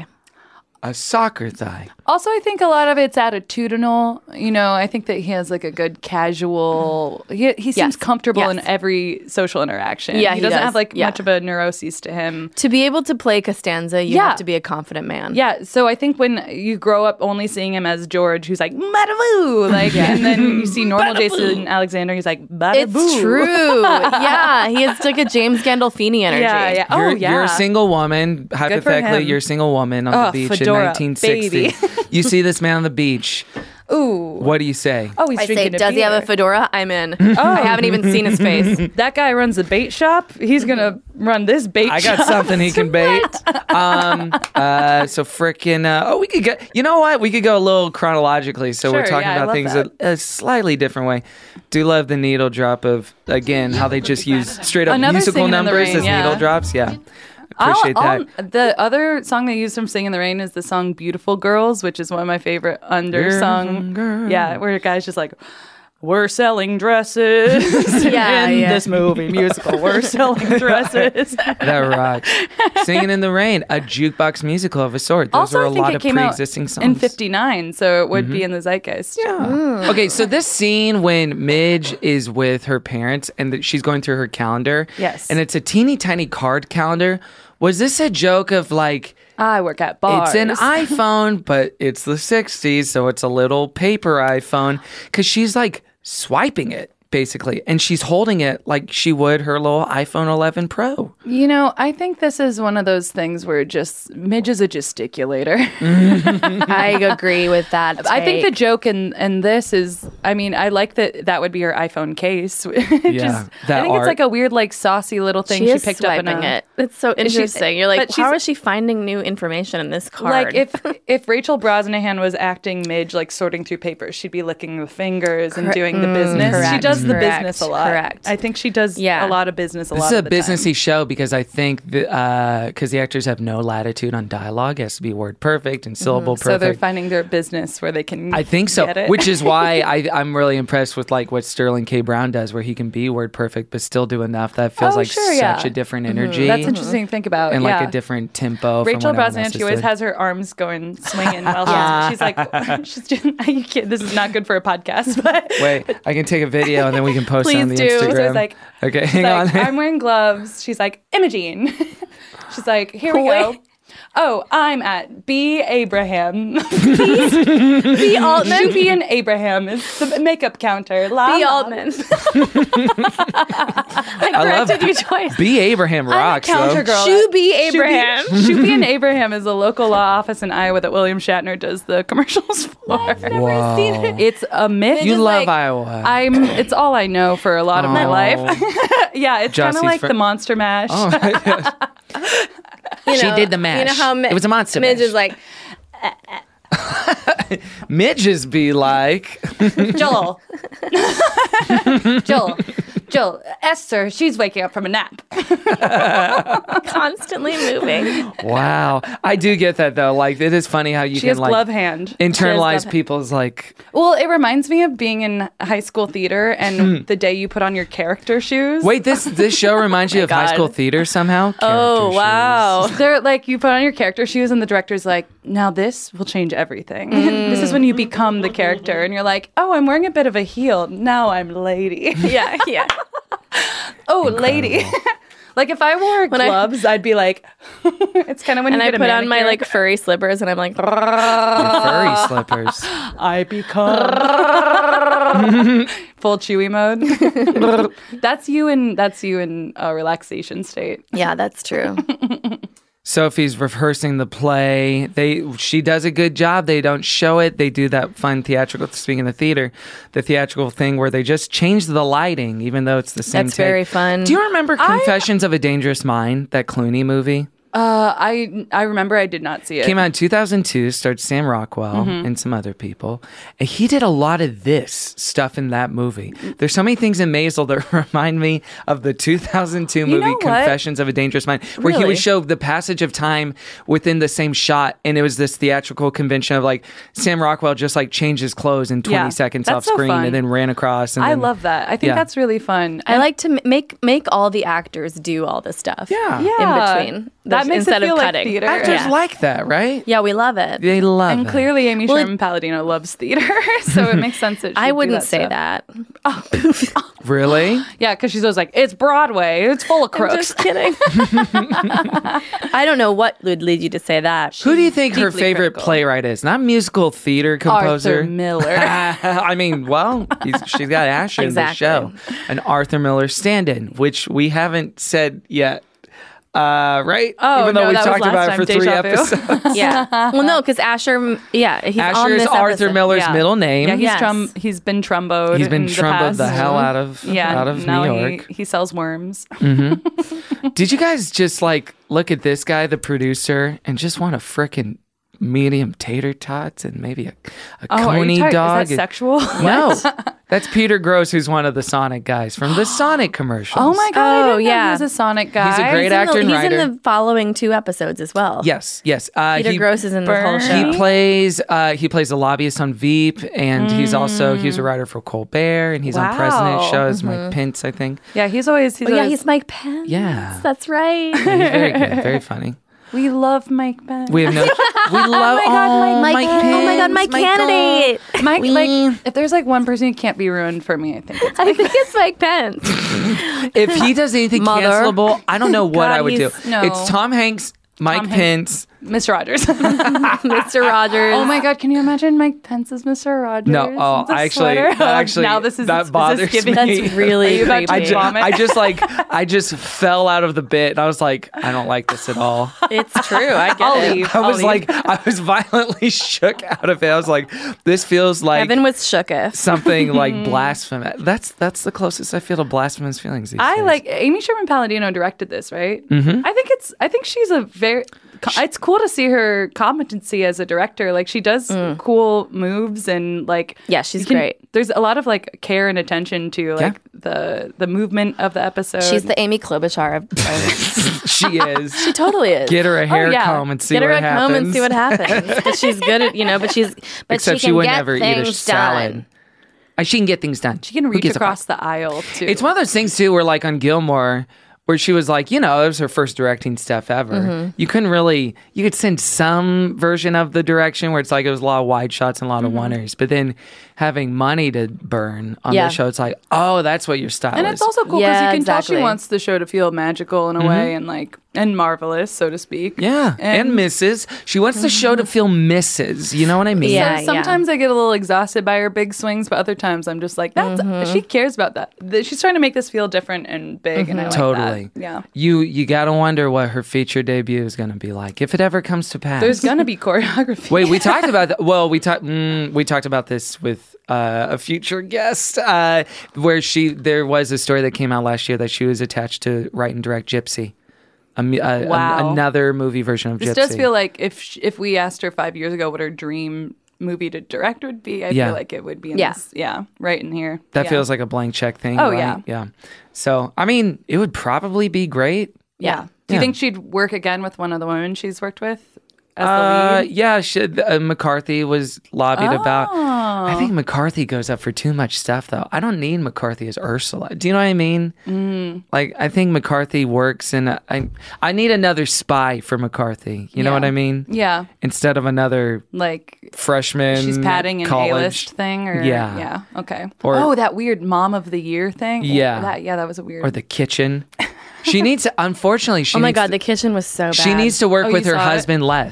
A soccer thigh. Also, I think a lot of it's attitudinal. You know, I think that he has like a good casual. He he seems Yes. comfortable Yes. in every social interaction. Yeah, he, he doesn't does. have like Yeah. much of a neuroses to him. To be able to play Costanza, you Yeah. have to be a confident man. Yeah, so I think when you grow up only seeing him as George, who's like Madaboo, like, and then you see normal Jason Alexander, he's like Badaboo. It's true. Yeah, he has like a James Gandolfini energy. Yeah, yeah. Oh, You're, yeah. you're a single woman. Hypothetically, him. you're a single woman on Oh, the beach fedora, in nineteen sixty. baby. You see this man on the beach. Ooh. What do you say? Oh, he's I say, drinking a does he have a beer. fedora? I'm in. I haven't even seen his face. That guy runs the bait shop. He's gonna run this bait I shop. got something he can bait. Um, uh, so frickin' uh, oh, we could get. You know what? We could go a little chronologically. So we're Sure, talking yeah, I about love things that. a, a slightly different way. Do love the needle drop of again how they just use straight up Another musical Singing in the numbers Rain, as yeah. needle drops. Yeah, I'll- appreciate I'll- that. The other song they used from Sing in the Rain is the song Beautiful Girls, which is one of my favorite undersung. Beautiful girl. Yeah, where a guy's just like, we're selling dresses Yeah, in yeah. this movie musical. We're selling dresses. That rocks. Singing in the Rain, a jukebox musical of a sort. Those also, are a I think lot it of came out pre-existing songs. in fifty-nine, so it would be in the zeitgeist. Yeah. Okay, so this scene when Midge is with her parents and that she's going through her calendar. Yes. And it's a teeny tiny card calendar. Was this a joke of like, I work at bars. it's an iPhone, but it's the sixties, so it's a little paper iPhone? Because she's like swiping it, basically, and she's holding it like she would her little iPhone eleven Pro. You know, I think this is one of those things where just Midge is a gesticulator. I agree with that. I think the take. joke in, in this is, I mean, I like that that would be her iPhone case. Yeah, that I think art. it's like a weird, like saucy little thing she, she, is picked up in swiping a, it. It's so Is she- interesting. You're like, but how she's- is she finding new information in this card? Like if if Rachel Brosnahan was acting Midge, like sorting through papers, she'd be licking the fingers and Cor- doing the mm, business. She correct, does the correct, business a lot. correct. I think she does Yeah. a lot of business a This lot is a of the time. businessy show because I think because uh, the actors have no latitude on dialogue. It has to be word perfect and syllable So they're perfect. finding their business where they can. I think so, get it. which is why I, I'm really impressed with like what Sterling K. Brown does, where he can be word perfect but still do enough that feels Oh, like sure, such yeah. a different Mhm. energy. That's interesting to think about. and yeah. like a different tempo. from Rachel what everyone Brosnahan, else she is always doing. has her arms going swinging while she's, she's like, she's doing. You can't, this is not good for a podcast, but Wait, I can take a video and then we can post it on the Please do. Instagram. So it's like, okay, she's hang like, on. I'm wearing gloves. She's like, Imogene. She's like, here we go. Wait. Oh, I'm at B. Abraham. B. Altman. B. and Abraham is the makeup counter. La B. la. Altman. I I love corrected you twice. B. Abraham rocks counter though. girl. Shoe B. Abraham. Shuby and Abraham is a local law office in Iowa that William Shatner does the commercials for. Whoa. It's a myth. You just love like- Iowa. I'm. It's all I know for a lot of my Oh. life. Yeah, it's kind Jossie's of like fr- the Monster Mash. Oh, You She know- did the mash. You know how Mi- It was a monster Midge mash. is like, Midges be like. Joel. Joel. Joel. Esther, she's waking up from a nap. constantly moving. Wow, I do get that though. Like it is funny how you She can has like glove hand. She has internalize glove hand. people's like. Well, it reminds me of being in high school theater and the day you put on your character shoes. Wait, this this show reminds you of high God. school theater somehow. Oh, Character wow. They're like, you put on your character shoes, and the director's like, now this will change everything. This is when you become the character, and you're like, oh, I'm wearing a bit of a heel. Now I'm lady. Yeah, yeah. Oh, lady. Like if I wore When I- gloves, I, would be like, it's kind of when And you I get a put on my manicure. like furry slippers and I'm like, Your furry slippers. I become full Chewy mode. That's you in that's you in a relaxation state. yeah, that's true. Sophie's rehearsing the play. They she does a good job. They don't show it. They do that fun theatrical. Speaking of theater, the theatrical thing where they just change the lighting, even though it's the same. That's take. very fun. Do you remember Confessions I, of a Dangerous Mind? That Clooney movie. Uh, I I remember I did not see it. Came out in two thousand two, starred Sam Rockwell Mhm. and some other people. And he did a lot of this stuff in that movie. There's so many things in Maisel that remind me of the two thousand two movie know what? Confessions of a Dangerous Mind, where he Really? would show the passage of time within the same shot. And it was this theatrical convention of like Sam Rockwell just like changed his clothes in twenty Yeah, seconds that's off so screen fun. and then ran across. And I then- love that. I think Yeah. that's really fun. I like to m- make make all the actors do all the stuff. Yeah. Yeah. In between. That makes it instead feel of like cutting. theater. Actors Yeah. like that, right? Yeah, we love it. They love And that. clearly, Amy Well, Sherman Palladino loves theater, so it makes sense that she I do wouldn't that say stuff. that. Really? Yeah, because she's always like, "It's Broadway. It's full of I'm crooks." just kidding. I don't know what would lead you to say that. Who do you think her deeply favorite critical. playwright is? Not musical theater composer. Arthur Miller. I mean, well, he's, she's got Asher Exactly. in the show. An Arthur Miller stand-in, which we haven't said yet. Uh, right? Oh, Even though no, we've that was talked last about it time, for three Deja vu. episodes. Yeah. Well, no, because Asher, yeah, he's on Asher is this Arthur episode. Miller's Yeah. middle name. Yeah, he's Yes. trum- he's been trumboed. He's been in the trumboed past. the hell out of yeah, out of now New he- York. He, sells worms. Did you guys just like look at this guy, the producer, and just want a frickin' medium tater tots and maybe a, a Oh, are you coney talking- dog? Is that sexual? No, that's Peter Gross, who's one of the Sonic guys from the Sonic commercials. Oh my god! I Oh, didn't know yeah. he was a Sonic guy. He's a great He's in actor the, and he's writer. in the following two episodes as well. Yes, yes. Uh, Peter he, Gross is in the whole Burn. show. He plays. Uh, he plays a lobbyist on Veep, and he's also he was a writer for Colbert, and he's on Wow. President's Show as Mike Pence, I think. Yeah, he's always. He's Oh, yeah, always, he's Mike Pence. Yeah. That's right. He's very good, very funny. We love Mike Pence. We have no. We love. my God, oh, Mike- Mike Mike- Pence. oh my God, Mike Michael. candidate. Mike, We- like, if there's like one person who can't be ruined for me, I think it's I think it's Mike Pence. If he does anything Mother. cancelable, I don't know what God, I would do. he's- no. It's Tom Hanks, Mike Tom Pence. Mister Rogers. Mister Rogers. Oh my God, can you imagine Mike Pence as Mister Rogers? No, oh, With a I actually, sweater? actually, now this is that is bothers this giving, me. That's really Are you about to I creepy. just, vomit? I just like, I just fell out of the bit. And I was like, I don't like this at all. It's true. I get I'll it. leave. I I'll was leave. like, I was violently shook out of it. I was like, this feels like Evan was shooketh. something like blasphemous. That's that's the closest I feel to blasphemous feelings these I days. like Amy Sherman Palladino directed this, right? Mhm. I think it's. I think she's a very. It's cool to see her competency as a director. Like she does cool moves and like Yeah, she's you can- great. There's a lot of like care and attention to like the the movement of the episode. She's the Amy Klobuchar of. of- she is. she totally is. Get her a hair yeah. comb and see Get her what a happens. comb and see what happens. But she's good at, you know, but she's, but Except she she, can would get never eat a things salad. done. Uh, She can get things done. She can Who reach gives a fuck? across the aisle too. It's one of those things too, where like on Gilmore, where she was like, you know, it was her first directing stuff ever. Mm-hmm. You couldn't really, you could send some version of the direction where it's like it was a lot of wide shots and a lot of one-ers, but then having money to burn on Yeah. the show, it's like, oh, that's what your style and is. it's also cool because Yeah, you can tell exactly. she wants the show to feel magical in a way and like and marvelous, so to speak. yeah, and, Missus She wants the show to feel Missus You know what I mean? Yeah. So sometimes I get a little exhausted by her big swings, but other times I'm just like, that's she cares about that. Th- She's trying to make this feel different and big, and I like Totally. that. Yeah. You you gotta wonder what her feature debut is gonna be like if it ever comes to pass. There's gonna be choreography. Wait, we talked about that. Well, we talked. Mm, we talked about this with uh, a future guest, uh, where she there was a story that came out last year that she was attached to write and direct Gypsy, a, mu- a, a- Wow. another movie version of This Gypsy. does feel like if sh- if we asked her five years ago what her dream movie to direct would be, I Yeah. feel like it would be in Yeah. this. Yeah, right in here. that Yeah. feels like a blank check thing. Oh, right? yeah. yeah. So I mean, it would probably be great. Yeah. Do you Yeah. think she'd work again with one of the women she's worked with as Uh, the lead? yeah, she, uh, McCarthy was lobbied about. I Oh. think McCarthy goes up for too much stuff, though. I don't need McCarthy as Ursula. Do you know what I mean? Mm. Like, I think McCarthy works, and I I need another spy for McCarthy. You know Yeah. what I mean? Yeah, Instead of another like freshman. she's padding an college. A-list thing, or Yeah. yeah, okay. Or- oh, that weird mom of the year thing. Yeah. that yeah, that was a weird. Or the kitchen. She needs to. Unfortunately, she. Oh my needs God, to- the kitchen was so bad. She needs to work Oh, with you her saw it? husband less.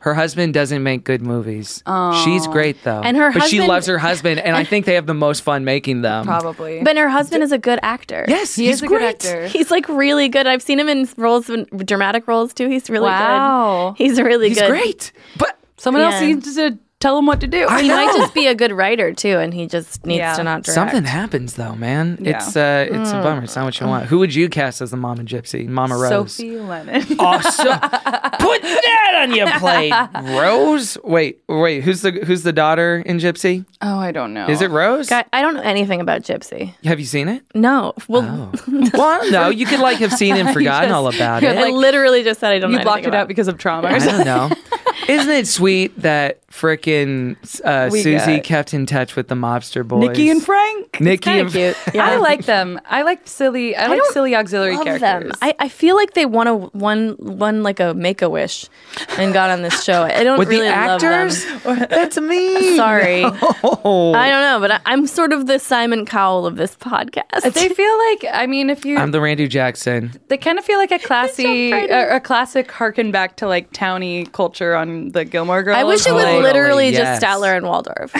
Her husband doesn't make good movies. Oh. She's great though. And her but she husband- loves her husband, and I think they have the most fun making them. Probably. But her husband is a good actor. Yes, He he's is a great. good actor. He's like really good. I've seen him in roles, in dramatic roles too. He's really Wow. good. He's really He's good. great. But Someone else Yeah. needs to tell him what to do. He might just be a good writer too, and he just needs Yeah. to not direct. something happens though, man. Yeah. It's uh, it's a bummer. It's not what you want. Who would you cast as the Mama Gypsy? Mama Rose. Sophie Lennon. Awesome. Put that on your plate, Rose. Wait, wait. Who's the who's the daughter in Gypsy? Oh, I don't know. Is it Rose? Guy, I don't know anything about Gypsy. Have you seen it? No. Well, Oh. Well, no. You could like have seen and forgotten just- all about you're it. I literally just said I don't You know blocked anything it about out because of trauma. Or I something. don't know. Isn't it sweet that frickin' uh, We Susie got- kept in touch with the mobster boys? Nikki and Frank. Nikki Kinda and cute. Yeah. I like them. I like silly. I, like don't silly auxiliary love characters. them. I, I feel like they won a one won like a Make a Wish and got on this show. I don't with really the actors. love them. That's me. Sorry. Oh. I don't know, but I, I'm sort of the Simon Cowell of this podcast. They feel like. I mean, if you, I'm the Randy Jackson. they kind of feel like a classy, pretty. a, a classic harken back to like towny culture on the Gilmore Girls. I wish it was Totally, literally yes. just Statler and Waldorf.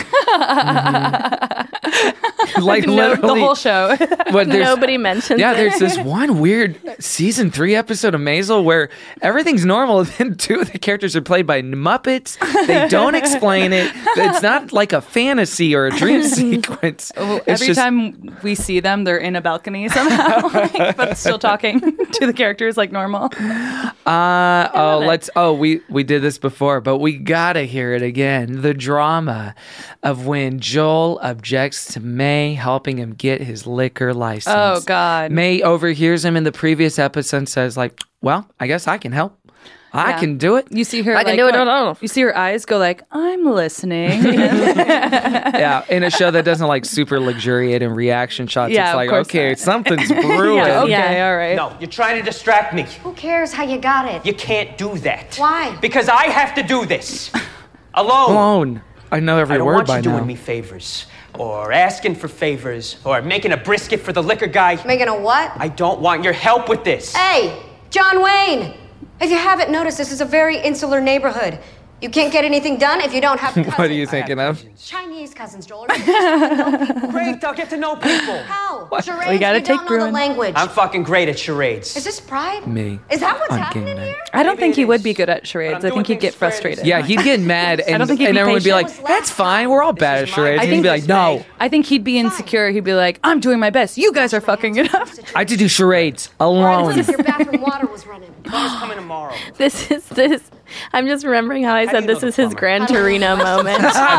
Like no, literally the whole show. What, there's- Nobody mentions Yeah, it. there's this one weird season three episode of Maisel where everything's normal, and then two of the characters are played by Muppets. They don't explain it. It's not like a fantasy or a dream sequence. It's Every just- time we see them, they're in a balcony somehow, like, but still talking to the characters like normal. Uh, oh, it. let's. Oh, we we did this before, but we gotta hear it again. The drama of when Joel objects to May helping him get his liquor license. Oh, God. May overhears him in the previous episode and says, "Like, well, I guess I can help. I Yeah. can do it." You see her. I can like, do it go- alone. You see her eyes go like, "I'm listening." Yeah, in a show that doesn't like super luxuriate in reaction shots. Yeah, it's of like, course okay, not. something's brewing. yeah, okay, Yeah. all right. No, you're trying to distract me. Who cares how you got it? You can't do that. Why? Because I have to do this. Alone. Alone. I know every I don't word want by you doing now. me favors, or asking for favors, or making a brisket for the liquor guy. Making a what? I don't want your help with this. Hey, John Wayne! If you haven't noticed, this is a very insular neighborhood. You can't get anything done if you don't have cousins. What are you thinking of? Chinese cousins, Joel. Great, I'll get to know people. How? What? Charades, We gotta you take don't know the Bruin. language. I'm fucking great at charades. Is this pride? Me. Is that what's on happening game night. here? I don't Maybe think it he would is. be good at charades. But I'm I think doing he'd get things friends. frustrated. Yeah, he'd get mad, and, don't think he'd and be everyone would be like, patient. "That's fine. We're all bad at is my charades." I And he'd think be like, this "No, may- I think he'd be insecure. He'd be like, "I'm doing my best. You guys are fucking it up." I had to do charades Or alone." if your bathroom water was running. Car's coming tomorrow. This is this. I'm just remembering how I do said you this know is the his plumber? Gran Torino moment.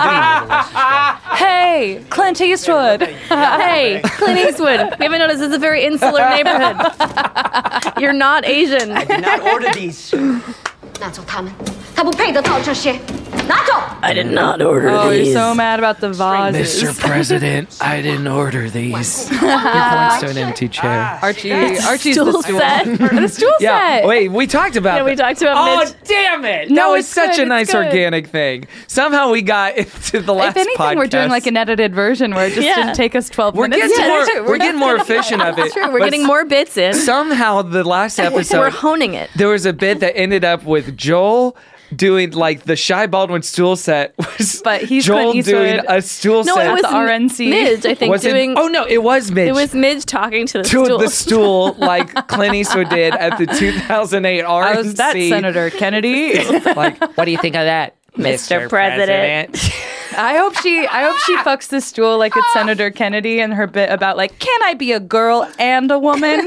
Hey, Clint Eastwood. Hey, Clint Eastwood. We haven't noticed this is a very insular neighborhood. You're not Asian. Did not order these. 拿走他们，他不配得到这些，拿走。 I did not order Oh, these. you're so mad about the vases. Mister President, I didn't order these. He points to an empty chair. Archie, Archie's Stool the stool. set. the stool Yeah, set. wait, we talked about Yeah, we that. talked about Oh, Mitch. damn it. No, that was it's such good, a it's nice good. organic thing. Somehow we got into the last If anything, podcast. we're doing like an edited version where it just Yeah. didn't take us twelve We're minutes. getting Yeah, more, that's true. we're getting more efficient of it. That's true. We're but getting more bits in. Somehow the last episode, We're honing it. there was a bit that ended up with Joel doing like the Shy Baldwin stool set was But he's Joel Clint doing Eastwood. a stool No, set. it was the R N C. Midge, I think, Was it- doing. oh no, it was Midge. It was Midge talking to the to stool. the stool like Clint Eastwood did at the two thousand eight R N C. I was that Senator Kennedy. Like, what do you think of that, Mister President? I hope she I hope she fucks the stool like it's Senator Kennedy and her bit about like, can I be a girl and a woman?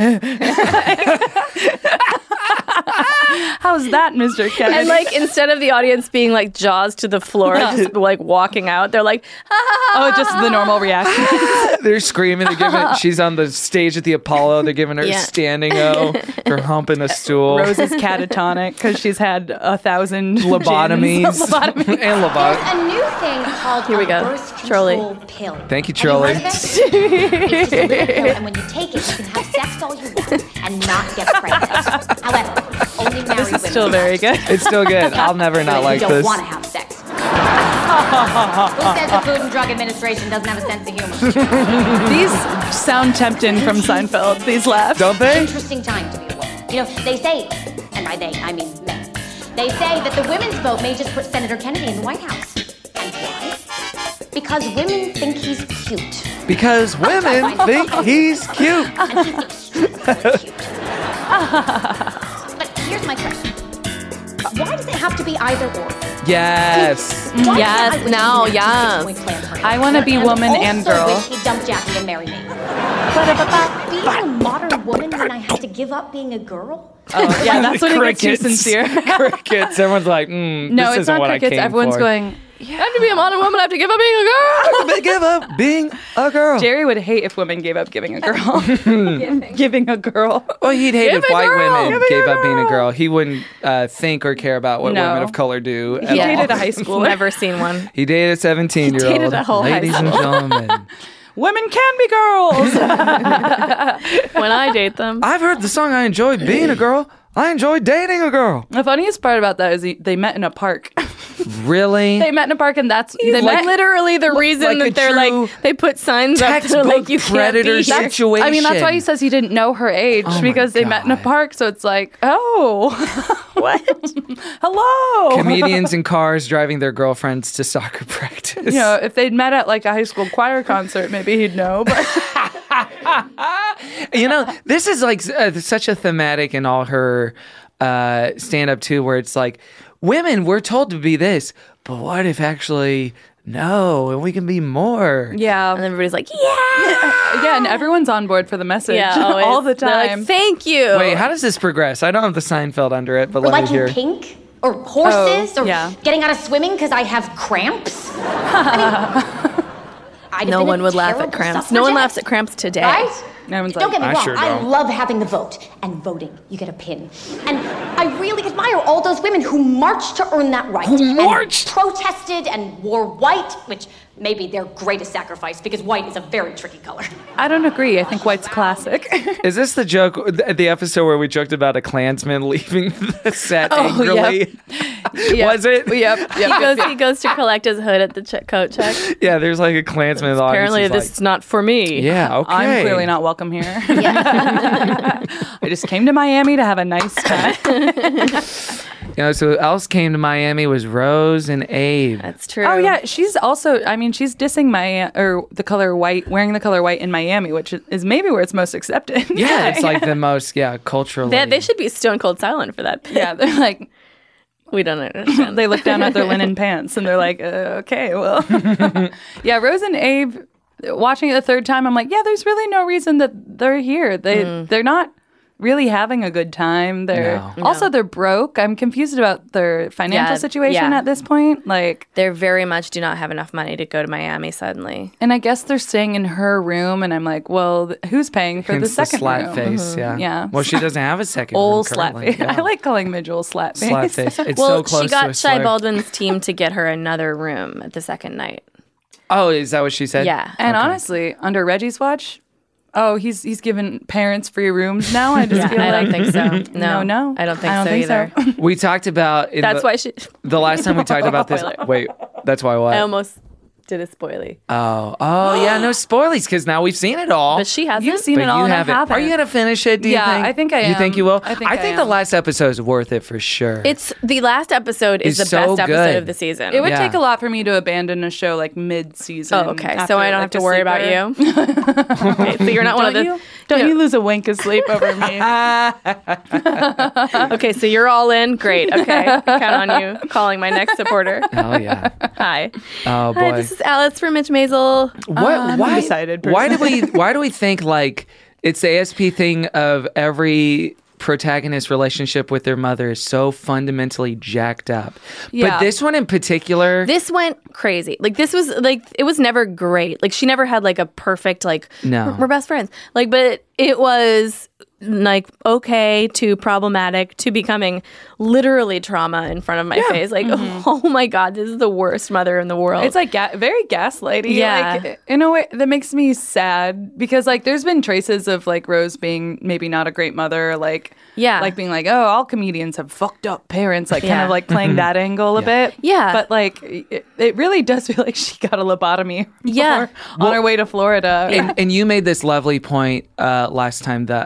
How's that, Mister Kennedy? And like instead of the audience being like jaws to the floor, just like walking out, they're like, oh, just the normal reaction. They're screaming. They're giving. She's on the stage at the Apollo. They're giving her Yeah. a standing O for humping a stool. Rose is catatonic because she's had a thousand Lobotomies. gins. Lobotomies. and lobotomies. A new thing called Here we a go. birth Trolley. control pill. Thank you, Have you Trolley. heard of it? It's just a little pill, and when you take it, you can have sex all you want and not get pregnant. However, only married This is women still can very have good. sex. It's still good. I'll never not But like if you don't this. want to have sex. Who says the Food and Drug Administration doesn't have a sense of humor? These sound tempting from Seinfeld. These laughs. Don't they? Interesting time to be a woman. You know, they say, and by they I mean men, They say that the women's vote may just put Senator Kennedy in the White House. And why? Because women think he's cute. Because women think he's cute. And he's extremely cute. But here's my question. Why does it have to be either or? Yes. Why Yes, can't I wish now, he had a yes. six-point plan for him? I want to be woman and also girl. wish he'd dump Jackie and marry me. Being a modern woman when I have to give up being a girl? Oh, yeah, that's when it gets too Crickets. sincere. Crickets. Everyone's like, mm, No, this it's isn't not what crickets. I came Everyone's for. going, I have to be a modern woman. I have to give up being a girl. Give up being a girl. Jerry would hate if women gave up giving a girl. Giving a girl. Well, he'd hate Give if a white girl. women Give gave up being a girl. He wouldn't uh, think or care about what No. women of color do. At He all. dated a high schooler. Never seen one. He dated a seventeen-year-old. dated a whole high Ladies and school. gentlemen. Women can be girls. When I date them. I've heard the song I enjoy being a girl. I enjoy dating a girl. The funniest part about that is he, they met in a park. Really? They met in a park, and that's they Like met literally the reason like a that they're true like they put signs up that are textbook like you can't predator be here. situation. I mean, that's why he says he didn't know her age Oh my because they met in a God. park. So it's like, oh, What? hello. Comedians in cars driving their girlfriends to soccer practice. You know, if they'd met at like a high school choir concert, maybe he'd know. But You know, this is like uh, such a thematic in all her uh, stand-up too, where it's like, women, we're told to be this, but what if actually no, and we can be more? yeah, And everybody's like, yeah. yeah, and everyone's on board for the message Yeah, always. all the They're like, time. thank you. Wait, how does this progress? I don't have the Seinfeld under it, but Or let me liking hear. pink? Or horses? Oh, or yeah. getting out of swimming because I have cramps? I mean, I'd have No been a one would laugh at terrible cramps. No one suffragette. laughs at cramps today. Right? No one's Don't like, get me I wrong, sure I don't. love having the vote. And voting, you get a pin. And I really admire all those women who marched to earn that right. Who and marched? protested and wore white, which may be their greatest sacrifice because white is a very tricky color. I don't agree. I think white's classic. Is this the joke, th- the episode where we joked about a Klansman leaving the set Oh, angrily? Yep. Was it? Yep. yep. He goes. He goes to collect his hood at the che- coat check. Yeah, there's like a Klansman in the audience Apparently, who's this like, is not for me. yeah, okay. I'm clearly not welcome here. I just came to Miami to have a nice time. You know, so who else came to Miami was Rose and Abe. That's true. Oh yeah, she's also. I mean, she's dissing my or the color white, wearing the color white in Miami, which is maybe where it's most accepted. Yeah, it's like the most, yeah, culturally. They, they should be stone cold silent for that. yeah, they're like We don't understand. they look down at their linen pants and they're like, uh, okay, well, yeah. Rose and Abe, watching it the third time, I'm like, yeah, there's really no reason that they're here. They Mm. they're not really having a good time. They're No. also they're broke. I'm confused about their financial Yeah, situation yeah. at this point. Like, They very much do not have enough money to go to Miami suddenly. and I guess they're staying in her room, and I'm like, well, th- who's paying for Hence the second slat room? face, yeah. Yeah. Well, she doesn't have a second Old room slat currently, face. yeah. I like calling Midgel slat face. Slat face. It's well, so close she got to a Shy slur. Baldwin's team to get her another room at the second night. Oh, is that what she said? Yeah. And honestly, under Reggie's watch, oh, he's he's given parents free rooms now. I just Yeah, feel I like don't think so. No, no, no. I don't think I don't so think either. so. We talked about... In That's the, why she. The last time we talked about this... Spoiler. Wait, that's why what? I almost did a spoily. Oh, oh yeah, no spoilies because now we've seen it all. But she hasn't. You've seen But it all, you and I haven't. haven't. Are you gonna finish it? Do you Yeah, think? I think I You think am. you will? I think I think the am. last episode is worth it for sure. It's the last episode is It's the so best episode good. of the season. It would Yeah. take a lot for me to abandon a show like mid-season. Oh, okay. after, So I don't like, have to the worry about sleeper. you. Okay, so you're not one of Don't the. you? Don't you lose a wink of sleep over me? Okay, so you're all in. Great. Okay, I count on you calling my next supporter. oh yeah. Hi. Oh boy. Hi, this is Alice from Mitch Maisel. What? I'm why? an excited Why do person. we? Why do we think like it's the A S P thing of every protagonist relationship with their mother is so fundamentally jacked up? Yeah. But this one in particular, This went crazy. Like this was like it was never great. Like she never had like a perfect like No. we're, we're best friends. Like but it was like okay to problematic to becoming literally trauma in front of my face. Like oh my god, this is the worst mother in the world. It's like ga- very gaslighty. Yeah. Like, in a way that makes me sad because like there's been traces of like Rose being maybe not a great mother. Like Yeah. like being like, oh, all comedians have fucked up parents. Like kind Yeah. of like playing that angle a bit. Yeah. But like it, it really does feel like she got a lobotomy. Yeah. before- on her way to Florida. and, and you made this lovely point uh, last time that I recall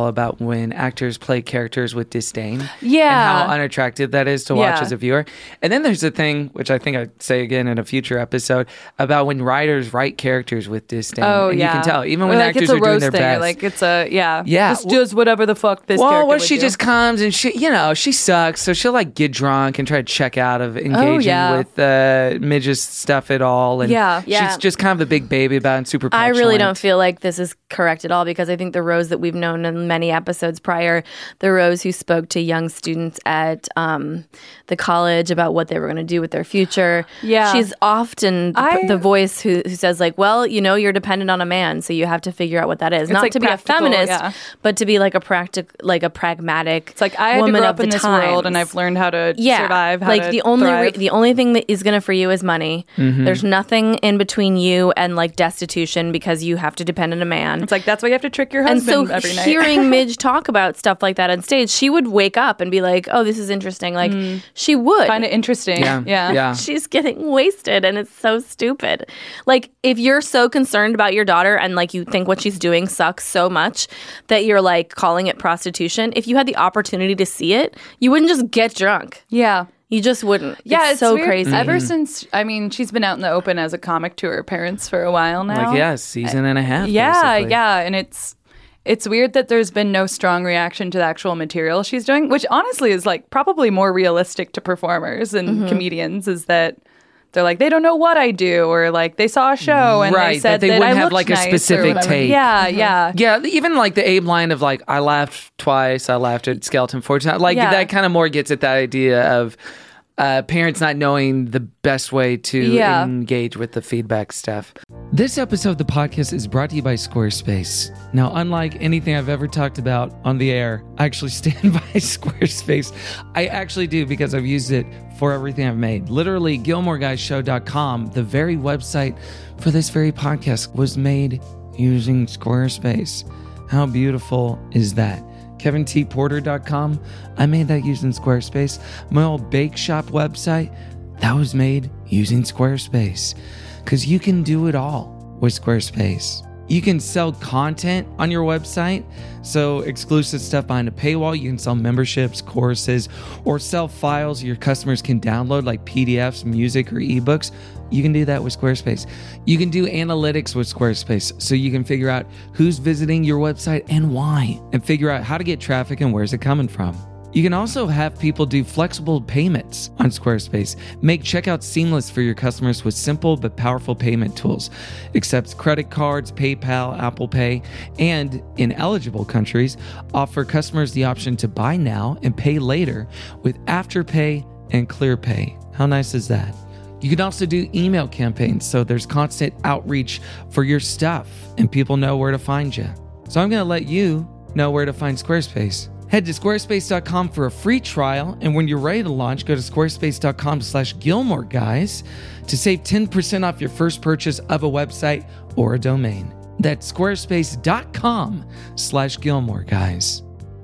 all about when actors play characters with disdain. Yeah. And how unattractive that is to watch Yeah. as a viewer. And then there's the thing, which I think I'd say again in a future episode, about when writers write characters with disdain. Oh, and yeah. you can tell, even Or when like actors it's a are doing roast their thing, or best. like it's a, yeah. Yeah. This does whatever the fuck this well, character what would she do. just comes and she, you know, she sucks. So she'll like get drunk and try to check out of engaging yeah. with uh, Midge's stuff at all. And Yeah. Yeah. she's just kind of a big baby about it and super I really petulant. don't feel like this is correct at all because I think the Rose that we've known in many episodes prior, the Rose who spoke to young students at um, the college about what they were going to do with their future, Yeah. she's often the, I- the voice who, who says like, well, you know, you're dependent on a man, so you have to figure out what that is. It's Not like to be a practical, feminist, yeah. but to be like a practic, like a pragmatic. It's like I had to woman grow of up in the this world, and times. I've learned how to yeah, survive. How like to the only re- thrive. the only thing that is going to for you is money. Mhm. There's nothing in between you and like destitution because you have to depend on a man. It's like that's why you have to trick your And husband so every night. hearing Midge talk about stuff like that on stage, she would wake up and be like, "Oh, this is interesting." Like she would find it interesting. Yeah. Yeah. Yeah. She's getting wasted and it's so stupid. Like if you're so concerned about your daughter and like you think what she's doing sucks so much that you're like calling it prostitution, if you had the opportunity to see it, you wouldn't just get drunk. Yeah. You just wouldn't. Yeah, it's, so weird. crazy. Ever since, I mean, she's been out in the open as a comic to her parents for a while now. Like, yeah, season and a half. Yeah, basically. yeah, and it's it's weird that there's been no strong reaction to the actual material she's doing, which honestly is like probably more realistic to performers and Mm-hmm. comedians. Is that they're like they don't know what I do, or like they saw a show and Right, they said that they that wouldn't I have, looked like, a nice or specific whatever. take. Yeah, yeah. Yeah, even like the Abe line of like, I laughed twice, I laughed at Skeleton four times. Like Yeah. that kind of more gets at that idea of uh, parents not knowing the best way to Yeah. engage with the feedback stuff. This episode of the podcast is brought to you by Squarespace. Now, unlike anything I've ever talked about on the air, I actually stand by Squarespace. I actually do because I've used it for everything I've made. Literally, Gilmore Guys Show dot com, the very website for this very podcast, was made using Squarespace. How beautiful is that? Kevin T Porter dot com, I made that using Squarespace. My old bake shop website, that was made using Squarespace. Because you can do it all with Squarespace. You can sell content on your website, so exclusive stuff behind a paywall. You can sell memberships, courses, or sell files your customers can download like P D Fs, music, or ebooks. You can do that with Squarespace. You can do analytics with Squarespace, so you can figure out who's visiting your website and why, and figure out how to get traffic and where's it coming from. You can also have people do flexible payments on Squarespace. Make checkout seamless for your customers with simple but powerful payment tools. Accepts credit cards, PayPal, Apple Pay, and in eligible countries, offer customers the option to buy now and pay later with Afterpay and ClearPay. How nice is that? You can also do email campaigns, so there's constant outreach for your stuff and people know where to find you. So I'm going to let you know where to find Squarespace. Head to squarespace dot com for a free trial, and when you're ready to launch, go to squarespace dot com slash Gilmore Guys to save ten percent off your first purchase of a website or a domain. That's squarespace dot com slash Gilmore Guys.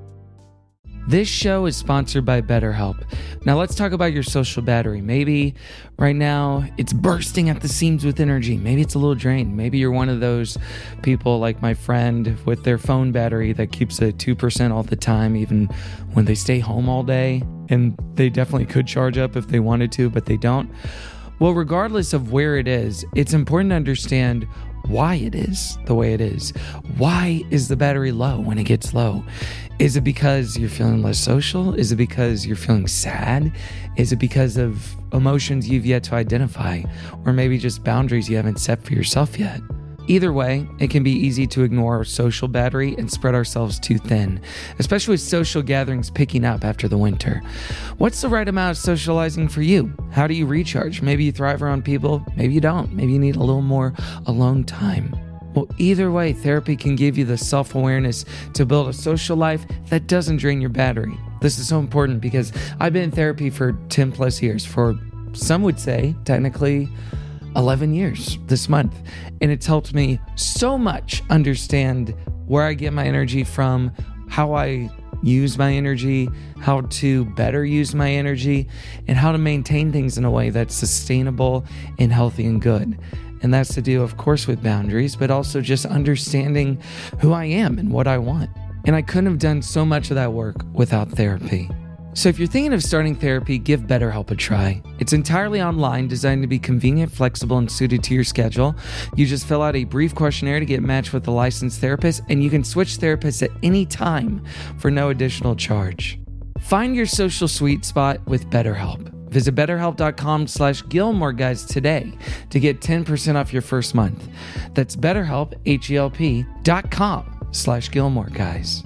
This show is sponsored by BetterHelp. Now let's talk about your social battery. Maybe right now it's bursting at the seams with energy. Maybe it's a little drained. Maybe you're one of those people like my friend with their phone battery that keeps at two percent all the time, even when they stay home all day. And they definitely could charge up if they wanted to, but they don't. Well, regardless of where it is, it's important to understand why it is the way it is. Why is the battery low when it gets low? Is it because you're feeling less social? Is it because you're feeling sad? Is it because of emotions you've yet to identify? Or maybe just boundaries you haven't set for yourself yet? Either way, it can be easy to ignore our social battery and spread ourselves too thin, especially with social gatherings picking up after the winter. What's the right amount of socializing for you? How do you recharge? Maybe you thrive around people, maybe you don't. Maybe you need a little more alone time. Well, either way, therapy can give you the self-awareness to build a social life that doesn't drain your battery. This is so important because I've been in therapy for ten plus years, for some would say technically eleven years this month. And it's helped me so much understand where I get my energy from, how I use my energy, how to better use my energy, and how to maintain things in a way that's sustainable and healthy and good. And that's to do, of course, with boundaries, but also just understanding who I am and what I want. And I couldn't have done so much of that work without therapy. So if you're thinking of starting therapy, give BetterHelp a try. It's entirely online, designed to be convenient, flexible, and suited to your schedule. You just fill out a brief questionnaire to get matched with a licensed therapist, and you can switch therapists at any time for no additional charge. Find your social sweet spot with BetterHelp. Visit betterhelp.com slash Gilmore Guys today to get ten percent off your first month. That's BetterHelp, H-E-L-P dot com slash Gilmore Guys.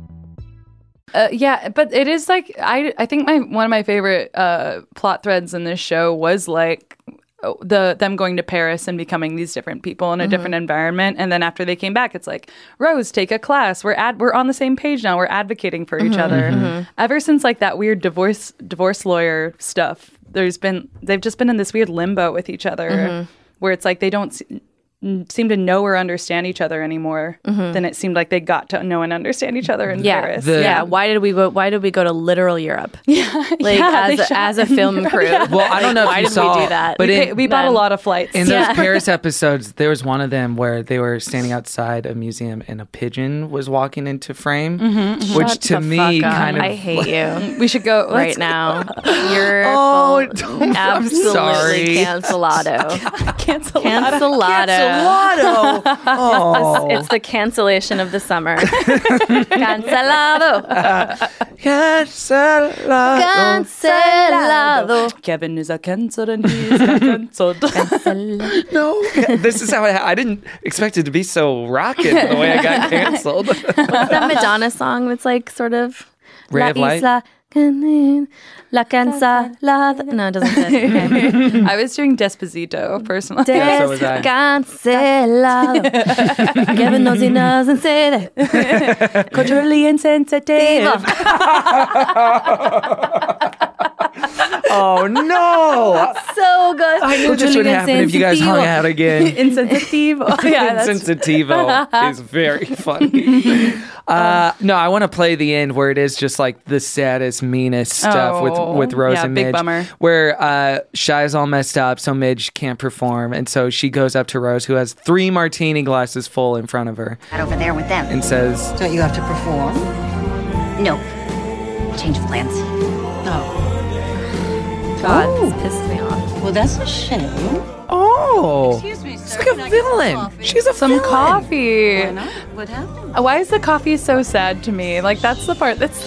Uh, yeah, but it is like I I think my one of my favorite uh, plot threads in this show was like the them going to Paris and becoming these different people in a Mhm. different environment, and then after they came back, it's like Rose, take a class. We're ad- we're on the same page now. We're advocating for each Mhm, other. mhm. Ever since like that weird divorce divorce lawyer stuff, there's been they've just been in this weird limbo with each other, Mhm. where it's like they don't. Se- seem to know or understand each other anymore Mhm. than it seemed like they got to know and understand each other in Yeah, Paris. yeah. Why did we go? Why did we go to literal Europe? Yeah, like yeah, they as a, shot- as a film crew. Yeah. Well, I don't know Like, if why you did saw, we do that? but we, in- pay- we bought a then- lot of flights. In those Yeah. Paris episodes, there was one of them where they were standing outside a museum and a pigeon was walking into frame, Mhm. which Shut to the me fuck up. kind of I hate you. We should go right let's- now. You're Oh, full- don't- I'm absolutely sorry. cancelado. Cancelado. Cancelado. Cancelado. Oh. It's the cancellation of the summer. Cancelado. Cancelado. Cancelado. Kevin is a cancer and he's got cancelled. No, this is how I, I didn't expect it to be so rockin' the way I got canceled. What's that Madonna song that's like sort of Ray La of Light? Isla La Cancelada? No, it doesn't fit. Okay. I was doing Despacito personally. Yeah, so was I. Cancelado. Kevin knows he doesn't say that. Culturally insensitive. Oh no! So good. I knew this would happen if you guys hung out again. Insensitive. Oh, yeah, that's Insensitivo is very funny. Uh, no, I want to play the end where it is just like the saddest, meanest stuff Oh, with with Rose yeah, and big Midge, bummer. where uh, Shy's all messed up, so Midge can't perform, and so she goes up to Rose, who has three martini glasses full in front of her, Right over there with them. and says, Don't you have to perform? No. Change of plans. Oh. God, this pissed me off. Well, that's a shame. "Oh, Excuse me, it's sir. like a Can I get some villain. coffee? She's a some villain." coffee. Why not? What happened? Why is the coffee so sad to me? Like that's the part that's.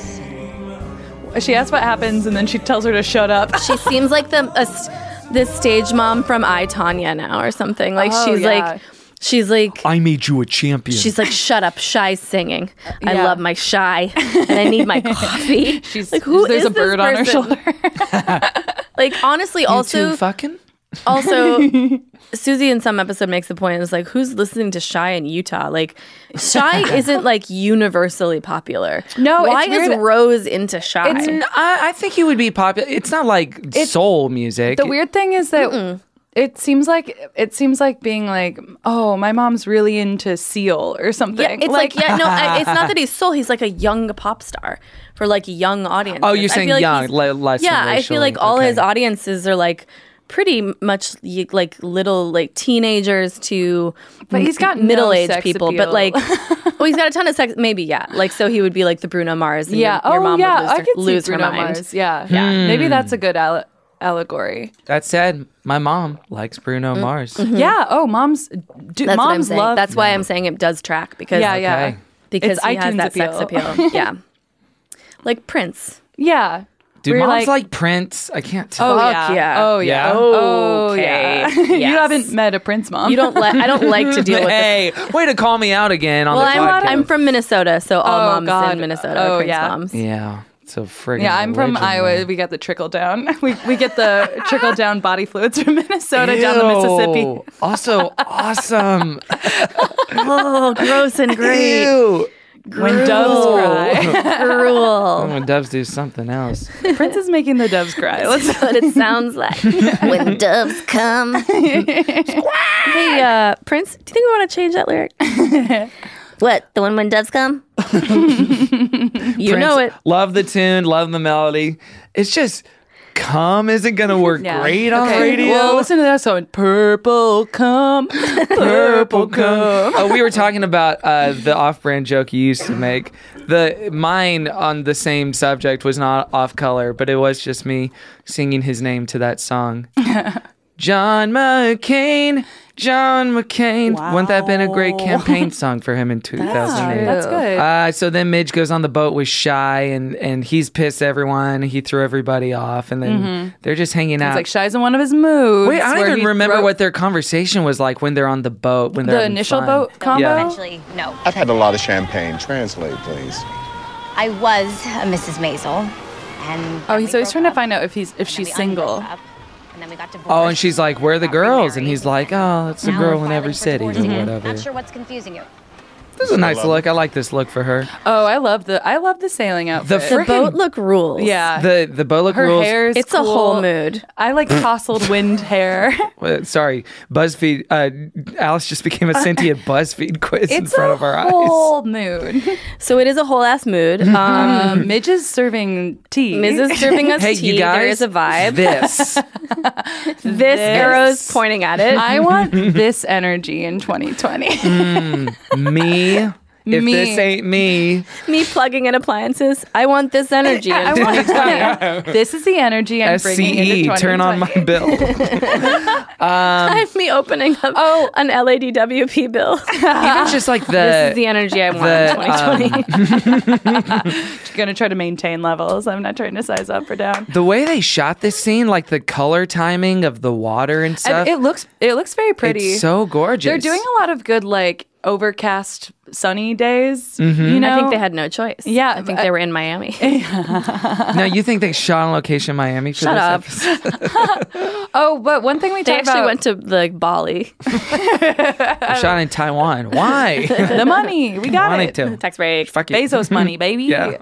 She asks what happens, and then she tells her to shut up. She seems like the a, s- this stage mom from I, Tonya now or something. Like Oh, she's yeah. like, she's like, I made you a champion. she's like, shut up, Shy's singing. I Yeah. love my Shy, and I need my coffee. She's like, who there's is a bird this on her person? shoulder. Like, honestly, You also, two fucking? also, Susie in some episode makes the point. It's like, who's listening to Shy in Utah? Like, Shy isn't like universally popular. No, why it's is weird. Rose into Shy? It's, I, I think he would be popular. It's not like soul music. The weird thing is that it seems like it seems like being like, oh, my mom's really into Seal or something. Yeah, it's like, yeah, no, I, it's not that he's soul. He's like a young pop star for like young audiences. Oh, you're I saying feel like young, he's- le- less Yeah, than I feel like racially. all Okay. his audiences are like pretty much y- like little like teenagers to But he's got no middle-aged sex people. appeal. But like, well, he's got a ton of sex. Maybe yeah, like so he would be like the Bruno Mars. And yeah. your, your oh, mom yeah. would lose, I her, could lose see her Bruno mind. Mars. Yeah. Yeah. Hmm. Maybe that's a good alle- allegory. That said, my mom likes Bruno Mars. Yeah. Oh, moms. Do, That's what I'm moms saying. love. That's why I'm saying it does track because Yeah, yeah. Okay. because It's he has iTunes that sex appeal. appeal. Yeah, like Prince. Yeah. Do We're moms like- like, Prince? I can't tell. Oh Fuck yeah. yeah. Oh yeah. Yeah? Oh Okay. yeah. You Yes. haven't met a Prince mom. You don't let. I don't like to deal with this. Hey, way to call me out again on Well, the I'm, podcast. I'm from Minnesota, so all Oh, moms God. in Minnesota Oh, are Prince yeah. moms. Yeah, it's a friggin' Yeah, I'm from religion, Iowa. man. We got the trickle down. We we get the trickle down body fluids from Minnesota down the Ew. Mississippi. Also awesome. Oh, gross and great. Ew. When doves cry. Cruel. When doves do something else. Prince is making the doves cry. Let's That's what it sounds like when doves come. Hey, uh, Prince, do you think we want to change that lyric? What? The one when doves come? You Prince, know it. Love the tune, love the melody. It's just cum isn't gonna work Yeah. great on Okay, radio. Well, listen to that song. Purple cum. Purple cum. Oh, we were talking about uh, the off-brand joke you used to make. The mine on the same subject was not off-color, but it was just me singing his name to that song. John McCain, John McCain. Wow. Wouldn't that have been a great campaign song for him in two thousand eight? That's good. Uh, so then Midge goes on the boat with Shy, and, and he's pissed at everyone. He threw everybody off, and then Mhm. they're just hanging It's out. like Shy's in one of his moods. Wait, I where don't even he remember wrote- what their conversation was like when they're on the boat. When they're The having initial fun. boat combo? Yeah. Eventually, no. I've had a lot of champagne. Translate, please. I was a Missus Maisel, and Oh, he's always trying to find out if he's if she's single. and then we got divorced. Oh, and she's like, "Where are the girls?" And he's like, "Oh, it's a Now girl we're in every filing for city or divorce. whatever." Not sure what's confusing you. This is a nice look. I like this look for her. Oh, I love the I love the sailing outfit. The The frickin- boat look rules. yeah. The the bow look Her rules. hair's It's a cool. whole mood. I like tousled wind hair. Well, sorry, BuzzFeed. Uh, Alice just became a sentient BuzzFeed quiz in It's front a of our eyes. whole mood. So it is a whole ass mood. Um, Um, Midge is serving tea. Miz is serving us Hey, tea. you guys. There is a vibe. This. This arrow's pointing at it. I want this energy in twenty twenty. me. If Me. this ain't me, Me plugging in appliances. I want this energy in I twenty want twenty. this is the energy I'm S C bringing into E, twenty twenty. turn on my bill. I'm me opening up Oh. an L A D W P bill. Even just like the. this is the energy I want the, in twenty twenty. um, Gonna try to maintain levels. I'm not trying to size up or down. the way they shot this scene, like the color timing of the water and stuff, And it looks it looks very pretty. it's so gorgeous. They're doing a lot of good like overcast sunny days. Mm-hmm. You know, I think they had no choice. Yeah, I think uh, they were in Miami. Now you think they shot on location in Miami? For Shut this up. episode? Oh, but one thing we They talked actually about went to like Bali. Shot in Taiwan. Why? the money. We got Wanted it. to. Tax break. Fuck it. Bezos money, baby. Yeah.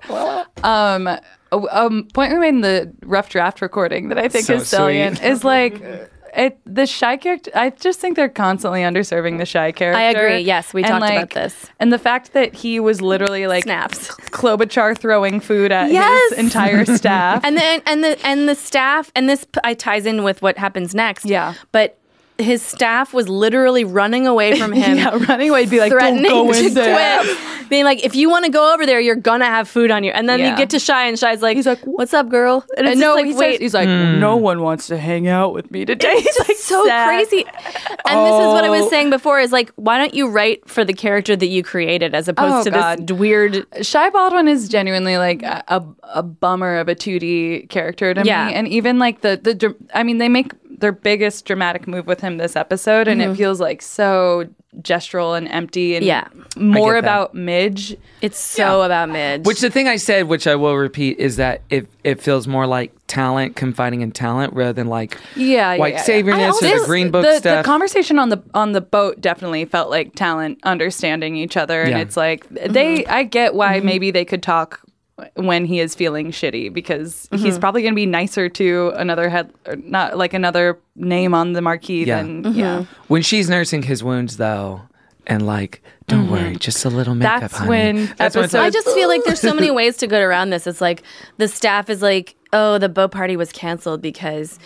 Um, a um, point we made in the rough draft recording that I think So is salient sweet. is like it. The Shy character. I just think they're constantly underserving the Shy character. I agree. Yes, we And, talked like, about this. And the fact that he was literally like Snaps. Klobuchar throwing food at Yes. his entire staff. And then and the and the staff and this p- I ties in with what happens next. Yeah. But his staff was literally running away from him. yeah, running away, be like, threatening don't go to in there. quit, being like, if you want to go over there, you're gonna have food on you. And then Yeah. you get to Shy, and Shy's like, he's like, "What's up, girl?" And it's And no, just like, he wait, says, he's like, no one wants to hang out with me today. it's He's like so sad. crazy. And this is what I was Oh. saying before: is like, why don't you write for the character that you created as opposed Oh, to God. this d- weird? Shy Baldwin is genuinely like a, a, a bummer of a two D character to Yeah. me. And even like the, the, dr- I mean, they make their biggest dramatic move with him this episode, and Mhm. it feels like so gestural and empty and Yeah. more I get that. about Midge. It's so about Midge. Which the thing I said, which I will repeat, is that it it feels more like talent confiding in talent rather than like Yeah, yeah, white yeah, saviorness yeah. or the Green Book the, stuff. The conversation on the on the boat definitely felt like talent understanding each other, and Yeah. it's like they. I get why maybe they could talk when he is feeling shitty because he's Mhm. probably going to be nicer to another head, or not like another name on the marquee Yeah. than yeah. When she's nursing his wounds, though, and like, don't Mhm. worry, just a little makeup, That's honey. when That's when it's I like, just feel like there's so many ways to get around this. It's like the staff is like, oh, the boat party was canceled because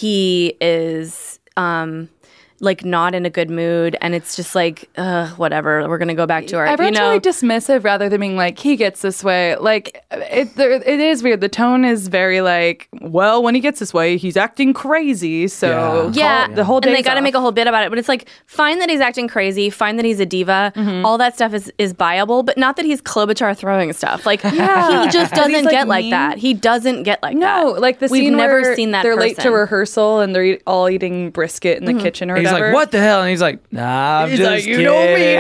he is um like not in a good mood, and it's just like, uh, whatever. We're gonna go back to our, Everyone's you know. really dismissive rather than being like he gets this way. Like it, there, it is weird. The tone is very like, well, when he gets this way, he's acting crazy. So yeah, call- the whole day. and they got to make a whole bit about it. But it's like, fine that he's acting crazy, fine that he's a diva. Mm-hmm. All that stuff is is viable, but not that he's Klobuchar throwing stuff. Like Yeah. he just That he's, doesn't like, get like mean. that. He doesn't get like that. No, like the we've scene never where seen that. They're late to person. rehearsal and they're eat, all eating brisket in the Mhm. kitchen or he's whatever. like, what the hell? And he's like, nah, I'm He's just like, you kidding. know me.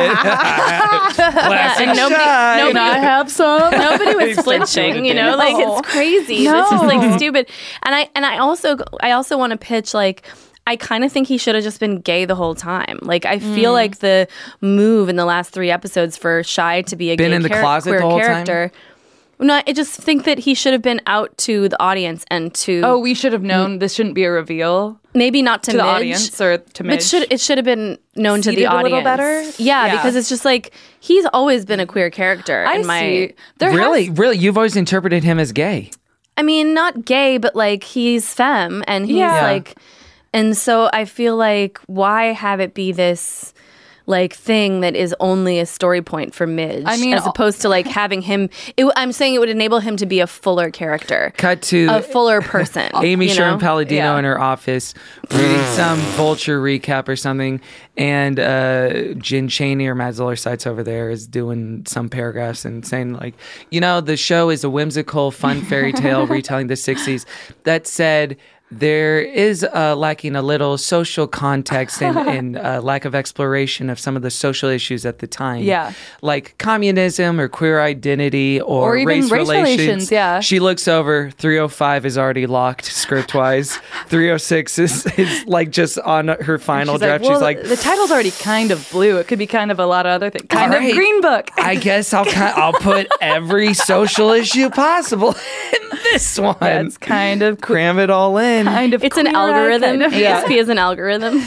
Classic and nobody, Shy. nobody, Can I have some? nobody was He's so flinching, good you at know, that. like No. it's crazy. No. It's just like stupid. And I and I also I also want to pitch like I kind of think he should have just been gay the whole time. Like I feel Mm. like the move in the last three episodes for Shy to be a Been gay in the char- closet queer the whole time? character. No, I just think that he should have been out to the audience and to Oh, we should have known this shouldn't be a reveal maybe not to, to the Midge, audience or to but Midge. should it should have been known to Seated the a audience little better? Yeah, Yeah. because it's just like he's always been a queer character. I in my, see. There really, has- really, you've always interpreted him as gay. I mean, not gay, but like he's femme and he's Yeah. like, and so I feel like why have it be this like thing that is only a story point for Midge? I mean, as opposed to like having him, it, I'm saying it would enable him to be a fuller character, Cut to a fuller person. Amy you Sherman know? Palladino Yeah. in her office reading some Vulture recap or something, and uh, Jen Chaney or Matt Zoller Seitz over there is doing some paragraphs and saying like, you know, the show is a whimsical, fun fairy tale retelling the sixties. That said, there is uh, lacking a little social context and, and uh, lack of exploration of some of the social issues at the time. Yeah. Like communism or queer identity or, Or even race, race relations, yeah. She looks over, three oh five is already locked script-wise. three oh six is, is like just on her final She's draft. like, well, She's like, the title's already kind of blue. It could be kind of a lot of other things. Kind All of right. Green Book. I guess I'll kind I'll put every social issue possible in this one. That's kind of Cram it all in. Kind of It's an queer eye, algorithm. kind of- A S P is an algorithm.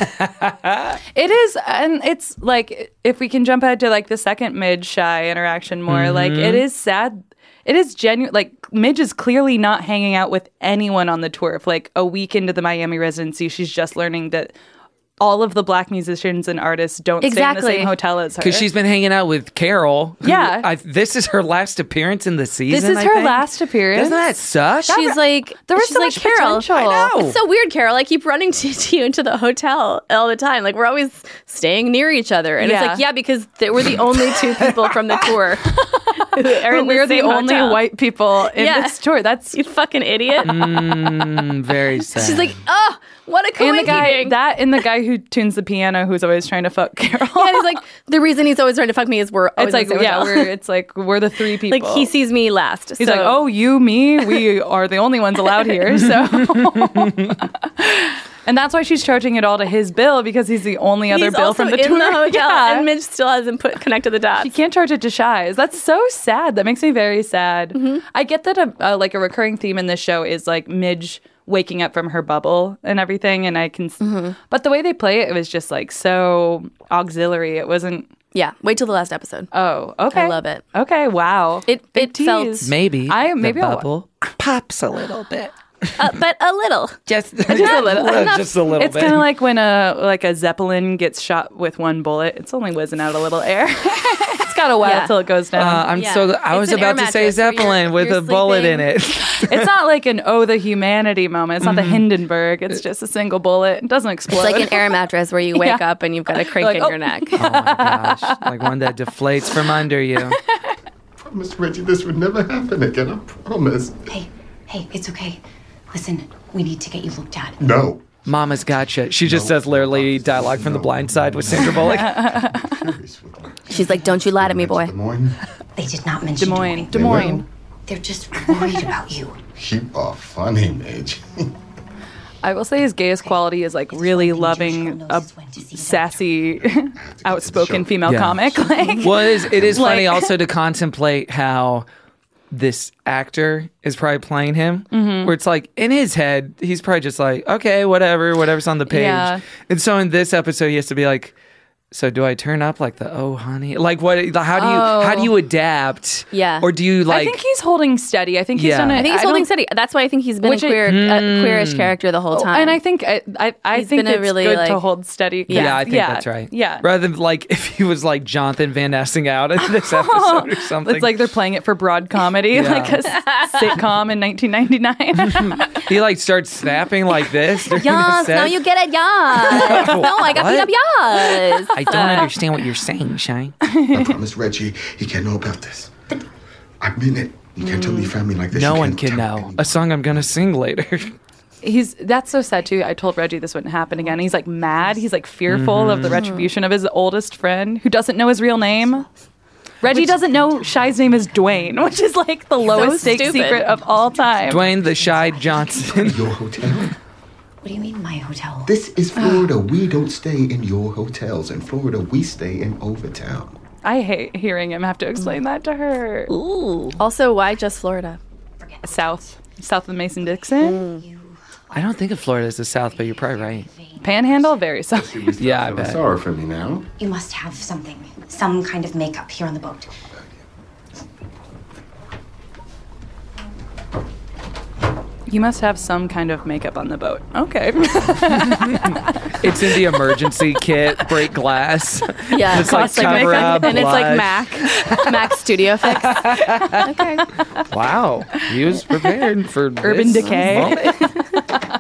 It is, and it's like if we can jump ahead to like the second Midge Shy interaction more, like it is sad. It is genuine. Like Midge is clearly not hanging out with anyone on the tour. If like a week into the Miami residency, she's just learning that all of the black musicians and artists don't stay in Exactly. the same hotel as her. Because she's been hanging out with Carol. who Yeah. I, this is her last appearance in the season. This is I her think. last appearance. Doesn't that suck? She's like, There was she's so like, much Carol. potential. I know. It's so weird, Carol. I keep running to, to you into the hotel all the time. Like we're always staying near each other, and Yeah. it's like, yeah, because they, we're the only two people from the tour. who are in But we're the same only hotel. white people in Yeah. this tour. That's You fucking idiot. Mm, very sad. She's like, oh, what a and the guy coincidence. that and the guy who tunes the piano, who's always trying to fuck Carol. Yeah, and he's like, the reason he's always trying to fuck me is we're always it's like in the same yeah, hotel. we're it's like we're the three people. like he sees me last. He's so- like, oh, you, me, we are the only ones allowed here. So, and that's why she's charging it all to his bill because he's the only other he's bill also from the in tour. the hotel, Yeah. and Midge still hasn't put connected the dots. She can't charge it to Shies. That's so sad. That makes me very sad. Mm-hmm. I get that a, uh, like a recurring theme in this show is like Midge waking up from her bubble and everything, and I can. Mm-hmm. But the way they play it, it was just like so auxiliary. It wasn't. Yeah, wait till the last episode. Oh, okay. I love it. Okay, wow. It Big it felt, tease. maybe I maybe the I'll- bubble pops a little bit. uh, but a little. Just, Just a little. just a little It's bit. kind of like when a like a zeppelin gets shot with one bullet. It's only whizzing out a little air. It's got a while Yeah. till it goes down. Uh, I'm Yeah. so. I It's was an air about to say mattress where Zeppelin you're- with you're a bullet in sleeping. it. It's not like an oh the humanity moment. It's not the Hindenburg. It's just a single bullet. It doesn't explode. It's like an air mattress where you wake Yeah. up and you've got a crank Like, in oh. your neck. Oh my gosh! Like one that deflates from under you. Promise, Reggie, this would never happen again. I promise. Hey, hey, it's okay. Listen, we need to get you looked at. No. Mama's gotcha. She just says literally dialogue from The Blind Side with Sandra Bullock. She's like, don't you lie to me, boy. Des Moines, They did not mention Des Moines. Des Des Moines. Moines. They're just worried about you. you are funny, Midge. I will say his gayest quality is like really loving a sassy, outspoken female Yeah. comic. Like, Well, it is, it is funny Like- also to contemplate how this actor is probably playing him, Mm-hmm. where it's like in his head, he's probably just like, okay, whatever, whatever's on the page. Yeah. And so in this episode, he has to be like, so do I turn up like the oh honey, like what? How do you how do you adapt? Yeah. Or do you like? I think he's holding steady. I think he's Yeah. done it. I think he's don't- holding steady. That's why I think he's been Which a I- queer, a queerish character the whole time. And I think I I, I He's think been a it's really, good like- to hold steady. yeah, I think yeah, that's right. Yeah. Rather than like if he was like Jonathan Van Nessing out in this episode or something. It's like they're playing it for broad comedy, Yeah. like a s- sitcom in nineteen ninety-nine. he like starts snapping like this. during the Yes, set. now you get it, yes. No, I got What? beat up, yes. I don't understand what you're saying, Shine. I promise, Reggie, he can't know about this. I mean it. You can't tell me family like this. No You one can't can tell know. anyone. A song I'm gonna sing later. He's that's so sad too. I told Reggie this wouldn't happen again. He's like mad. He's like fearful of the Mm-hmm. retribution of his oldest friend who doesn't know his real name. Reggie doesn't know Shy's name is Dwayne, which is like the lowest stakes stupid. secret of all time. Dwayne the Shy Johnson. Your hotel. What do you mean, my hotel? This is Florida. We don't stay in your hotels. In Florida, we stay in Overtown. I hate hearing him have to explain that to her. Ooh. Also, why just Florida? South, south of Mason-Dixon, I don't think of Florida as the South, but you're probably right. Panhandle, very south. Yeah, I Feel bet. sorry for me now. You must have something, some kind of makeup here on the boat. You must have some kind of makeup on the boat. Okay. It's in the emergency kit, break glass. Yeah, Just like caustic cover makeup, up, and it's like blush. Mac, Mac Studio Fix. Okay. Wow, he was prepared for Urban this Decay. moment.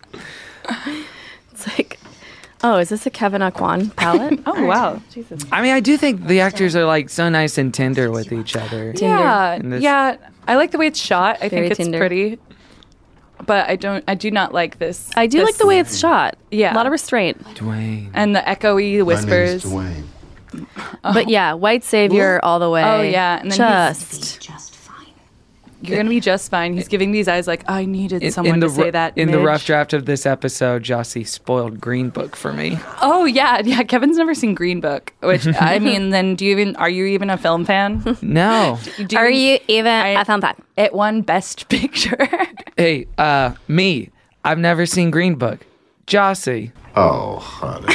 It's like, oh, is this a Kevin Aquan palette? Oh, wow. Jesus. I mean, I do think the actors are like so nice and tender with each other. Yeah, In this- yeah. I like the way it's shot. I Very think it's Tinder. pretty. But I don't. I do not like this. I do this- like the way it's shot. Yeah. A lot of restraint. Dwayne. and the echoey whispers. My name's Dwayne. But yeah, white savior all the way. Oh, yeah, and then just. You're gonna be just fine. He's giving these eyes like I needed In- someone in the to say ru- that. in the Midge." rough draft of this episode, Jossie spoiled Green Book for me. Oh yeah, yeah. Kevin's never seen Green Book, which I mean, then do you even are you even a film fan? No. Do Are you even a film fan? It won Best Picture. Hey, uh, me. I've never seen Green Book. Jossie. Oh, honey.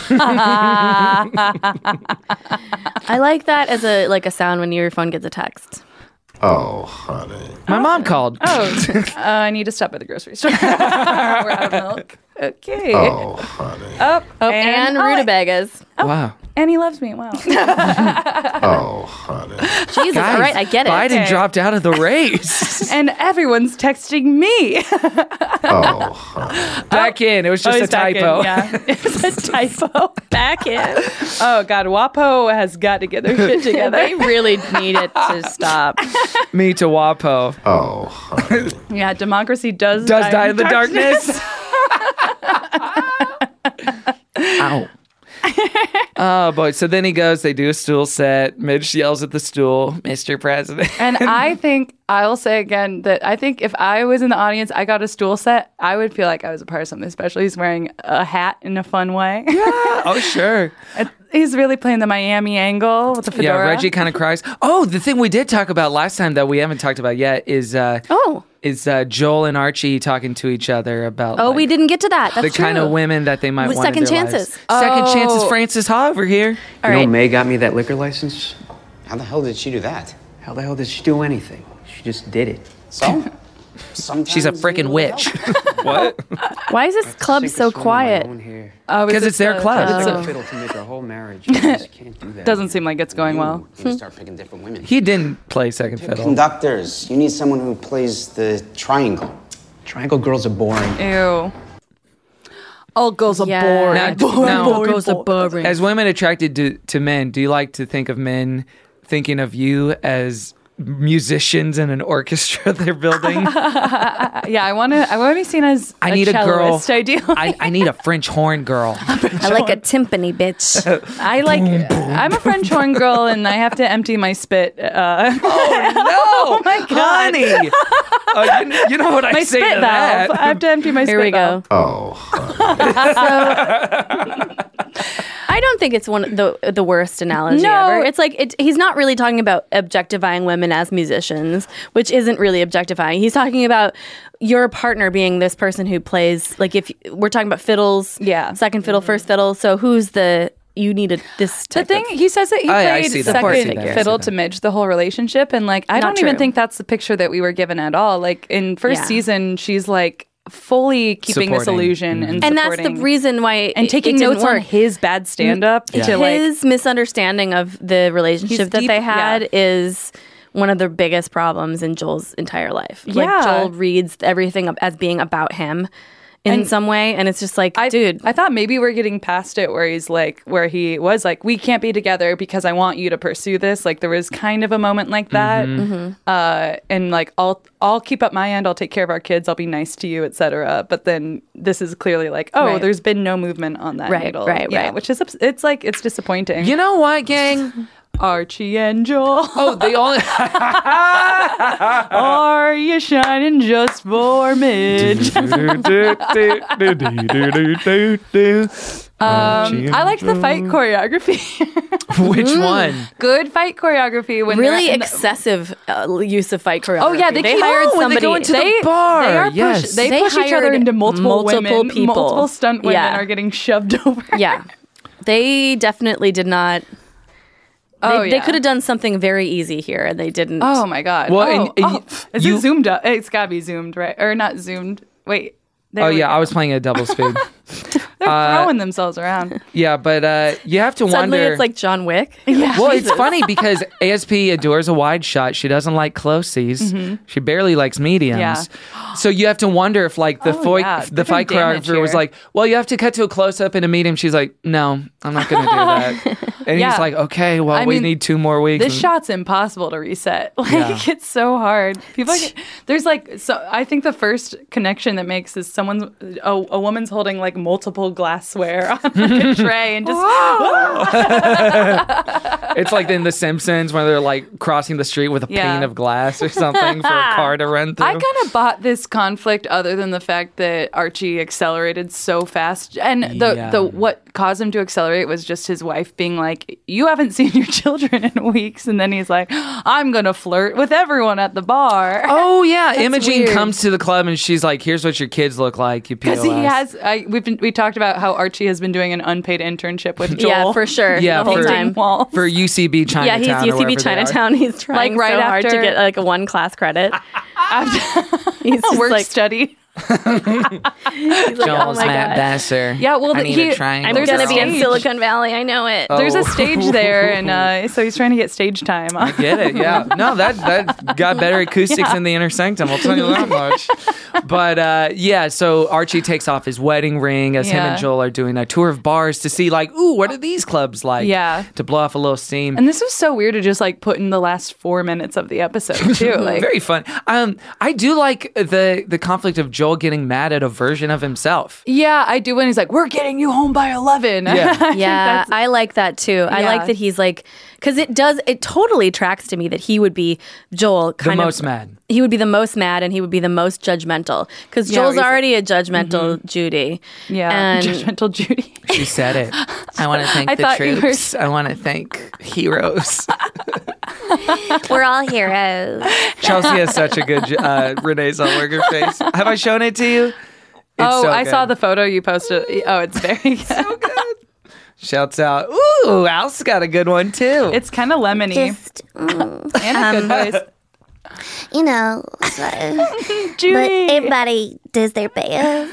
I like that as a like a sound when your phone gets a text. Oh, honey. My mom called. Oh, uh, I need to stop at the grocery store. We're out of milk. Okay. Oh, honey. Up Oh, and, oh, rutabagas. Wow. And he loves me. Wow. Oh, honey. Jesus, Guys, all right, I get it. Biden Okay. dropped out of the race. And everyone's texting me. Oh, honey. Back in. It was Oh, just a he's back in, typo. Yeah, it's a typo. Back in. Oh God, WAPO has got to get their shit together. They really need it to stop. Me to WAPO. Oh, honey. Yeah, democracy does Does die in the darkness. Ow. Oh boy. So then he goes, they do a stool set. Midge yells at the stool, Mister President. And I think I'll say again that I think if I was in the audience, I got a stool set, I would feel like I was a part of something special. He's wearing a hat in a fun way. Oh, sure. He's really playing the Miami angle with the Yeah, fedora. Reggie kind of cries. Oh, the thing we did talk about last time that we haven't talked about yet is uh, Oh. is uh, Joel and Archie talking to each other about Oh, like, we didn't get to that. That's the kind true. of women that they might With want in second their chances. lives. Second Oh. chances. Francis Ha over here. All you know, right. May got me that liquor license. How the hell did she do that? How the hell did she do anything? She just did it. So? Sometimes She's a we freaking know witch. What? Why is this club so quiet? Oh, is Because it it's their the- club. it's It's a- a fiddle to make our whole marriage. You just can't do that. Doesn't seem like it's going well. You need to start picking different women. He didn't play second fiddle. Conductors. You need someone who plays the triangle. Triangle girls are boring. Ew. All girls are Yeah. boring. Now, boring, now, boring, girls are boring. As women attracted to, to men, do you like to think of men thinking of you as musicians in an orchestra they're building? Yeah, I want to. I want to be seen as I a need a girl. celloist, ideally. I, I need a French horn girl. I like a timpani, bitch. I like. I'm a French horn girl, and I have to empty my spit. Uh, Oh, my God. honey. Oh, you, you know what I my say spit to valve. that? I have to empty my Here spit we go. valve. Oh, honey. I don't think it's one of the the worst analogy No. ever. It's like it, he's not really talking about objectifying women as musicians, which isn't really objectifying. He's talking about your partner being this person who plays like if we're talking about fiddles, Yeah. second fiddle, first fiddle. So who's the you needed this The type thing of- he says that he Oh, yeah, I played see that. I see second that. I see fiddle that. to Midge the whole relationship, and like I Not don't even true. think that's the picture that we were given at all. Like in first Yeah. season, she's like fully keeping this Supporting. illusion Mhm. and and that's the supporting- reason why and it- taking it didn't notes on work. his bad stand up Yeah. to like His misunderstanding of the relationship He's that deep- they had yeah. is one of the biggest problems in Joel's entire life. Yeah. Like Joel reads everything ab- as being about him in And some way, and it's just like, I, dude, I thought maybe we're getting past it where he's like, where he was like, we can't be together because I want you to pursue this. Like there was kind of a moment like that, Mm-hmm. uh, and like I'll I'll keep up my end. I'll take care of our kids. I'll be nice to you, et cetera. But then this is clearly like, oh, Right. there's been no movement on that Right, needle. right, Yeah, right. which is ups- it's like it's disappointing. You know what, gang? Archie and Joel, Oh, they only. are you shining just for Midge? Um, I liked the fight choreography. Which one? Good fight choreography. When really they're in the- excessive uh, use of fight choreography. Oh yeah, they, keep- hired oh, when somebody. They, go into the they, bar, They are push, yes. They, They push each other hired into multiple, multiple women. people. Multiple stunt women Yeah. are getting shoved over. Yeah, they definitely did not Oh, they, yeah. they could have done something very easy here, and they didn't. Oh my god. Well, oh, and- and oh. Is you- it zoomed up? It's gotta be zoomed, right? Or not zoomed. Wait. There Oh we yeah, go. I was playing a double speed. They're uh, throwing themselves around. Yeah, but uh, you have to Suddenly wonder. it's like John Wick. Yeah. Well, it's funny because A S P adores a wide shot. She doesn't like close-sies. Mhm. She barely likes mediums. Yeah. So you have to wonder if, like, the Oh, foi- yeah. the Different fight damage choreographer was here. like, "Well, you have to cut to a close-up in a medium." She's like, "No, I'm not going to do that." And Yeah. he's like, "Okay, well, I we mean, need two more weeks." This And- shot's impossible to reset. Like Yeah. it's so hard. People, get, there's like so. I think the first connection that makes is someone's a, a woman's holding like multiple glassware on like a tray and just. It's like in The Simpsons when they're like crossing the street with a Yeah. pane of glass or something for a car to run through. I kind of bought this conflict other than the fact that Archie accelerated so fast. And the, Yeah. the what caused him to accelerate was just his wife being like, "You haven't seen your children in weeks." And then he's like, "I'm going to flirt with everyone at the bar." Oh yeah, That's Imogene weird. comes to the club and she's like, "Here's what your kids look like." You Because P O S. he has, I, we've been, we talked about how Archie has been doing an unpaid internship with Joel. Yeah, for sure. Yeah, the whole for- time. Wall. for U C B Yeah, Chinatown. he's or U C B wherever they are. Chinatown. He's trying Like, right so hard to after- get like a one class credit. he's just Work like study. he's like, oh Joel's my Matt God. Besser. Yeah, well, I the- need he- a triangle. I'm There's a gonna be in stage. Silicon Valley. I know it. There's Oh. a stage there, and uh, so he's trying to get stage time. I get it. Yeah. No, that that got better acoustics Yeah. in the inner sanctum. I'll tell you that much. But uh, yeah, so Archie takes off his wedding ring as him Yeah. and Joel are doing a tour of bars to see, like, ooh, what are these clubs like? Yeah. To blow off a little steam. And this was so weird to just like put in the last four minutes of the episode too. Like, Very fun. Um, I do like the the conflict of Joel getting mad at a version of himself. yeah, I do when he's like, "We're getting you home by eleven." Yeah. I think Yeah, that's- I like that too. I Yeah. like that he's like, because it does, it totally tracks to me that he would be Joel The kind of most mad. He would be the most mad and he would be the most judgmental because Yeah, Joel's he's- already a judgmental Judy. yeah, And judgmental Judy. She said it. I want to thank I the thought you were- troops. I want to thank heroes. we're all heroes. Chelsea has such a good uh, Renee Zellweger face. Have I shown it to you? It's Oh, so I good. Oh, saw the photo you posted. Oh, it's very good. Shouts out. Ooh, Al's got a good one too. It's kind of lemony. Just, mm, and a good um, voice. you know, so, Judy. but everybody does their best.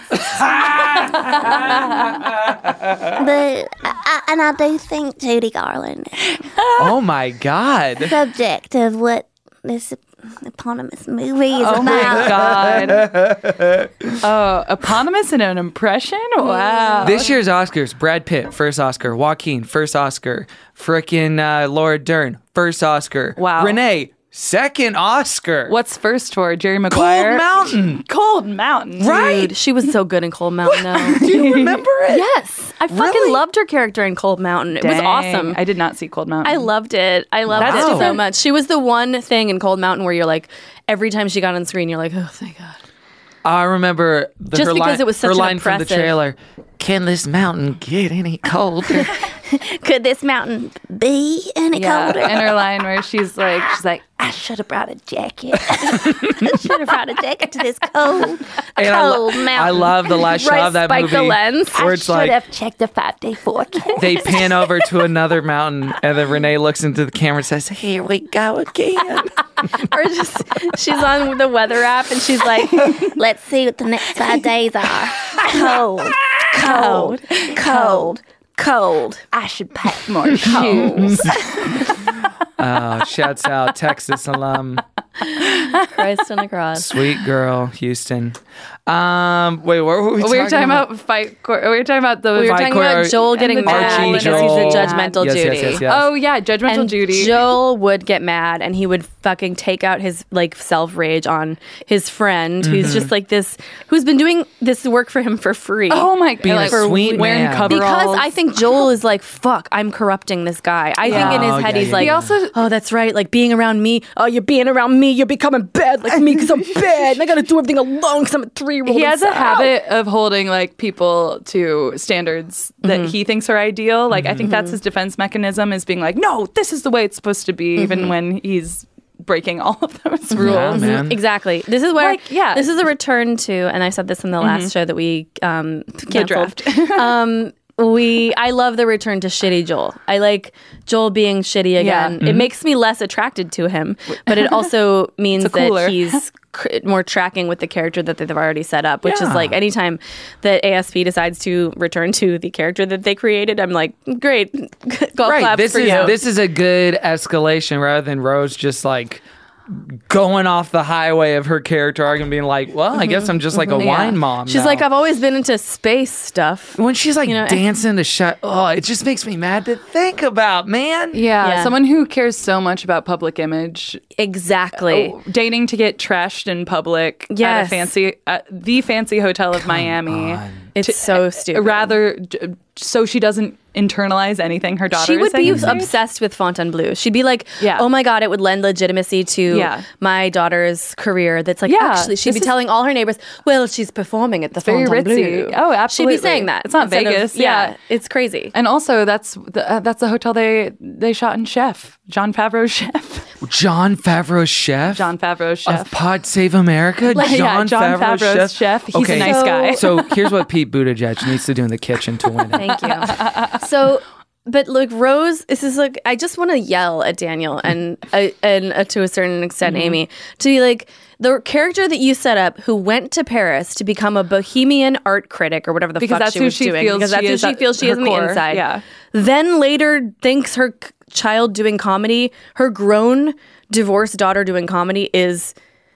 But I, and I do think Judy Garland Oh my God. subject of what this eponymous movie is Oh my about. God. Oh, eponymous in an impression? Wow. This year's Oscars: Brad Pitt, first Oscar; Joaquin, first Oscar; frickin' uh, Laura Dern, first Oscar; Wow. Renee, second Oscar. What's first for Jerry Maguire? Cold Mountain. Cold Mountain. Right? Dude, she was so good in Cold Mountain, though. Do you remember it? Yes. I fucking Really? loved her character in Cold Mountain. It was Dang. awesome. I did not see Cold Mountain. I loved it. I loved That's it so different. much. She was the one thing in Cold Mountain where you're like, every time she got on screen, you're like, oh, thank God. I remember the, Just her because line, it was such her an line from the impressive- trailer. Can this mountain get any colder? Could this mountain be any Yeah, colder? and her line where she's like, she's like, I should have brought a jacket. I should have brought a jacket to this cold, And I, lo- cold mountain. I love the last shot Right, of that spike movie the lens. where I it's should like have checked the five-day forecast. they pan over to another mountain, and then Renee looks into the camera and says, "Here we go again." Or just, she's on the weather app and she's like, Let's see what the next five days are. Cold, cold, cold, cold. I should pack more shoes. Oh, shouts out Texas alum, Christ on the cross. sweet girl, Houston. Um, wait, what were we, we were talking about fight. Court. We were talking about the. We were Fight talking Court, about Joel and getting the mad Archie, because Joel. he's a judgmental Yes, yes, Judy. yes, yes. Oh yeah, judgmental And Judy. Joel would get mad and he would fucking take out his like self rage on his friend who's just like this, who's been doing this work for him for free. oh my god, Being a like sweet wearing man. coveralls. Because I think Joel is like, fuck, I'm corrupting this guy. I think in his Oh, head yeah, he's yeah, like, He also- oh, that's right. Like being around me. Oh, you're being around me. You're becoming bad like me because I'm bad. And I got to do everything alone because I'm a three year old. he has a habit of holding like people to standards that he thinks are ideal. Like I think that's his defense mechanism, is being like, no, this is the way it's supposed to be, even when he's breaking all of those rules. Yeah, man. Exactly. This is where, Like, yeah. this is a return to, and I said this in the last show that we um, canceled. draft. um, we I love the return to shitty Joel. I like Joel being shitty again. Yeah. It Mhm. makes me less attracted to him, but it also means It's a cooler. that he's cr- more tracking with the character that they've already set up, which Yeah. is like anytime that A S P decides to return to the character that they created, I'm like, great, golf right. claps This for is you. this is a good escalation rather than Rose just like going off the highway of her character arc and being like, well, I guess I'm just like a Mhm. wine Yeah. mom. She's now. like, I've always been into space stuff. When she's like You know, dancing to shut, oh, it just makes me mad to think about, man. Yeah, Yeah. someone who cares so much about public image. Exactly. Oh, dating to get trashed in public at Yes. a fancy, at the fancy hotel of Miami. It's so stupid. Rather, d- so she doesn't internalize anything her daughter She is would saying be on stage. obsessed with Fontainebleau. She'd be like, Yeah. oh my God, it would lend legitimacy to Yeah. my daughter's career. That's like, Yeah, actually, she'd this be is- telling all her neighbors, well, she's performing at the Very Fontainebleau. ritzy. Oh, absolutely. She'd be saying that. It's not instead of- Vegas. yeah. Yeah. It's crazy. And also, that's the, uh, that's the hotel they they shot in Chef, John Favreau's Chef. John Favreau's chef John Favreau's Chef. of Pod Save America. Like, yeah, John Favreau's chef. He's a nice guy. So here's what Pete Buttigieg needs to do in the kitchen to win it. Thank you. So, but look, Rose, this is like, I just want to yell at Daniel and uh, and uh, to a certain extent, Mhm. Amy, to be like, the character that you set up who went to Paris to become a bohemian art critic or whatever the Because fuck that's she who was she doing, feels because that's she who is she at feels she her is on the core, inside. yeah. Then later thinks her c- child doing comedy, her grown divorced daughter doing comedy is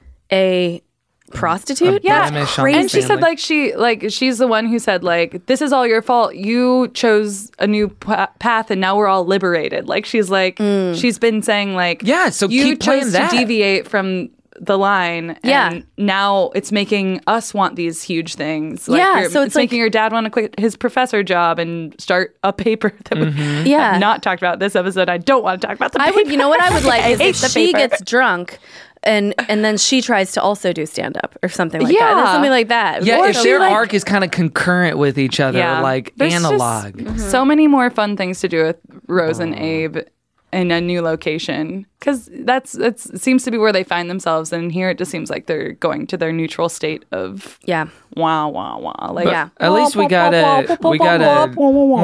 a prostitute. Yeah, That's and crazy. she said like she like she's the one who said like this is all your fault. You chose a new p- path, and now we're all liberated. Like she's like she's been saying like yeah, so you keep playing chose that. to deviate from the line. Yeah. and now it's making us want these huge things. Like Yeah, you're- so it's like- making your dad want to quit his professor job and start a paper that we Mm-hmm. Yeah. have not talked about this episode. I don't want to talk about the I paper. would, you know what I would like I is hate if the she paper. gets drunk and and then she tries to also do stand up or something like that. Yeah. There's something like that. Yeah, Or if she, their like- arc is kind of concurrent with each other, Yeah. like There's just analog. So many more fun things to do with Rose and Abe in a new location because that's that's it seems to be where they find themselves, and here it just seems like they're going to their neutral state of yeah, wow, wow, wow. Like But yeah. at least we got a we got a.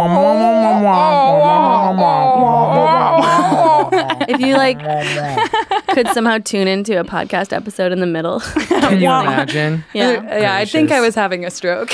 if you like could somehow tune into a podcast episode in the middle. Can you imagine? Yeah. yeah. I think I was having a stroke.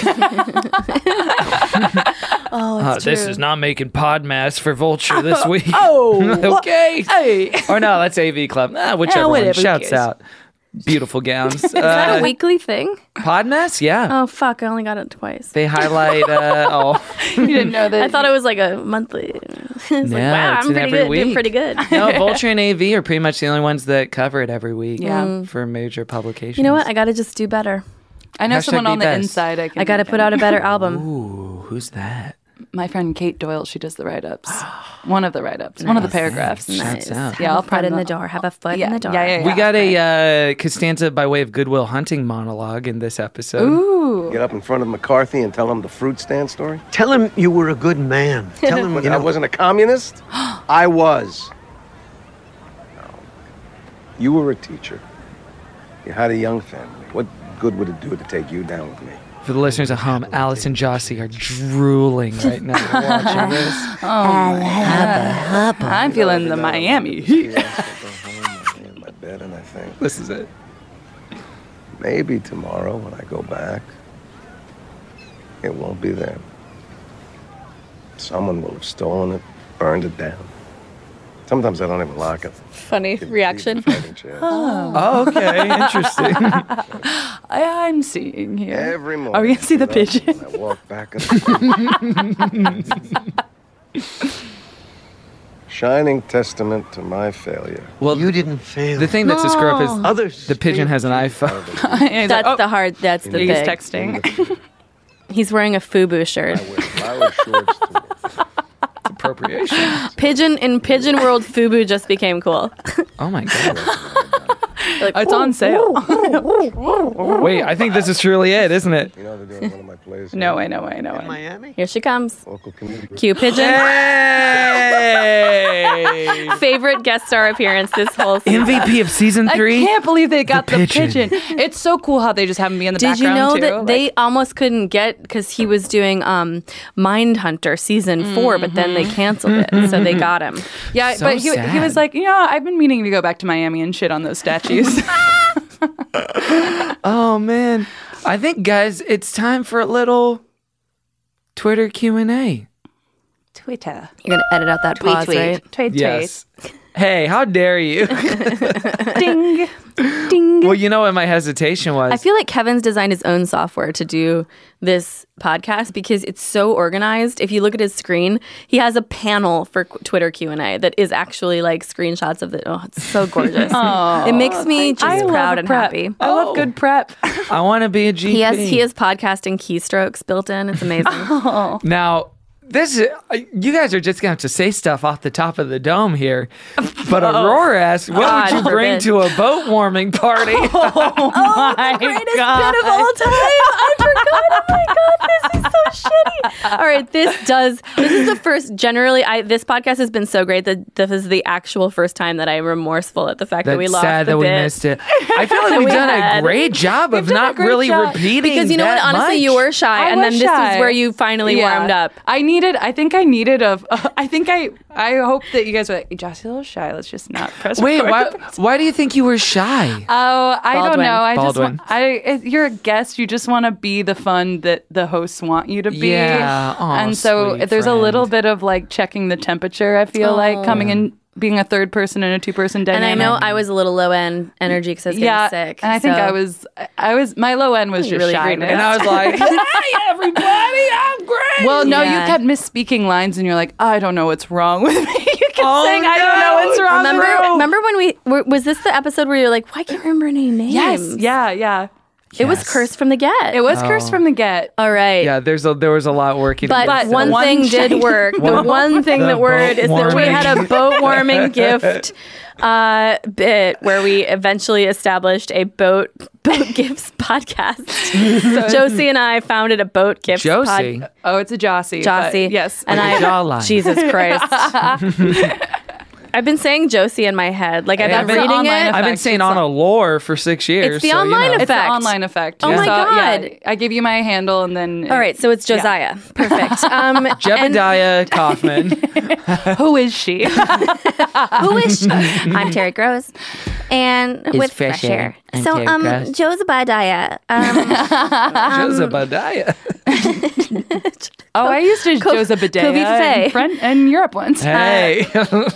Oh, Uh, it's this true. is not making Podmas for Vulture this week. Oh, okay. Hey. Or no, that's A V Club. Ah, whichever Yeah, one. whatever, who Shouts cares? out. Beautiful gowns. Is that Uh, a weekly thing? Podmas? Yeah. Oh fuck! I only got it twice. They highlight. Uh, oh, You didn't know that. I thought it was like a monthly. It's like, No, wow, it's I'm an pretty every good. Doing week. pretty good. no, Vulture and A V are pretty much the only ones that cover it every week. Yeah. For major publications. You know what? I got to just do better. I know Hashtag someone be on the best. inside. I, can I got to put out a better album. Ooh, who's that? My friend Kate Doyle. She does the write ups. One of the write ups. One of the paragraphs. Shouts out. Yeah, Have I'll a foot find in the the- door. Have a foot Yeah, in the door. yeah, yeah, yeah. We got a uh, Costanza by way of Goodwill Hunting monologue in this episode. Ooh. Get up in front of McCarthy and tell him the fruit stand story? Tell him you were a good man. Tell him But you I know. wasn't a communist? I was. No. You were a teacher. You had a young family. What good would it do to take you down with me? For the listeners at home, Alice and Jossie are drooling right now watching this. Oh, I'm feeling the Miami heat. I go home, I lay in my bed, and I think, This is it. maybe tomorrow when I go back, it won't be there. Someone will have stolen it, burned it down. Sometimes I don't even lock it. Funny reaction. Oh, okay. Interesting. I, I'm seeing here. Every morning. Are we gonna see the I get up pigeon? and I walk back up the Shining testament to my failure. Well, you didn't fail. the thing that's a screw up is Others. the pigeon has an iPhone. He's That's like, oh, the hard. That's the he's thing. texting. He's wearing a FUBU shirt. I wear flower shorts to Appropriation. Pigeon in Pigeon World, FUBU just became cool. Oh my god. Like, It's on sale. Wait, I think this is truly it, isn't it? You know, they're doing one of my place. No way, no way, no way. Miami? Here she comes. Local community. Cue pigeon. Hey! Favorite guest star appearance this whole season. M V P of season three. I can't believe they got the, The pigeon. pigeon. It's so cool how they just have him be in the Did you background know too. that Like, they almost couldn't get because he was doing um, Mindhunter season four, but then they canceled it, so they got him. Yeah, So but he, he sad. was like, you know, I've been meaning to go back to Miami and shit on those statues. Oh man, I think guys, it's time for a little Twitter Q and A. Twitter. You're gonna edit out that Tweet, pause, tweet. right? Tweet, Yes. Hey, how dare you? Ding. Ding. Well, you know what my hesitation was. I feel like Kevin's designed his own software to do this podcast because it's so organized. If you look at his screen, he has a panel for Qu- Twitter Q and A that is actually like screenshots of the. Oh, it's so gorgeous. Aw, it makes me just I love proud and prep. happy. I love good prep. I want to be a G P. He has he has podcasting keystrokes built in. It's amazing. Now, this is, uh, you guys are just going to have to say stuff off the top of the dome here. But Aurora asked, what God would you bring forbid. to a boat warming party? Oh, my Greatest God. bit of all time. I forgot. Oh my god, this is so shitty. All right, this does. This is the first. Generally, I this podcast has been so great that this is the actual first time that I'm remorseful at the fact that That's we lost sad the that we bit. missed it. I feel like that we've we done had. a great job of done a not great really job. repeating Because you know what? that Honestly, much. you were shy, I and then was this shy. is where you finally Yeah. warmed up. I needed. I think I needed a. Uh, I think I. I hope that you guys were like, Josh's a little shy. Let's just not press. Wait, record." why, why do you think you were shy? Oh, I don't Baldwin. know. I Baldwin. just. Want, I. it- You're a guest. You just want to be the fun that the hosts want you to be. Yeah. Aw, and so sweet there's a friend. little bit of like checking the temperature. I feel like coming in, being a third person in a two person And dynamic. I know I was a little low end energy because I was getting yeah, sick. and I think so- I was. I was. My low end was You just really agreed with shyness. And I was like, hi, everybody, I'm great. Well, no, Yeah. you kept misspeaking lines, and you're like, I don't know what's wrong with me. You kept Oh, saying, I don't know no. what's wrong Remember, with me. remember when we were, was this the episode where you're like, why can't I remember any names? Yes, yeah, yeah. It was Yes. cursed from the get. It was Oh. cursed from the get. All right. Yeah, there's a, there was a lot working. But, against one, it. one thing shiny- did work. The One- one thing the that worked is that we boat had a warming. boat warming gift uh, bit where we eventually established a boat boat gifts podcast. So Josie and I founded a boat gifts Josie? pod- Oh, it's a Jossie. but Josie. Yes. And With a I jawline. Jesus Christ. I've been saying Josie in my head. Like I've Yeah, been it's an reading online it. effect. I've been saying on a lore for six years. It's the so, you online know. It's the effect. online effect. Oh my So, yeah, God. I give you my handle, and then. All right, so it's Josiah. Perfect. Um, and- Jebediah Kaufman. Who is she? Who is she? I'm Terry Gross, and It's with fresh fresh, air. air. I'm So, Terry um, Gross. Josabadiah. Um, Josebediah. Oh, I used to Co- Joseph Bidet Kobe Faye. in, Fren- in Europe once. Hey.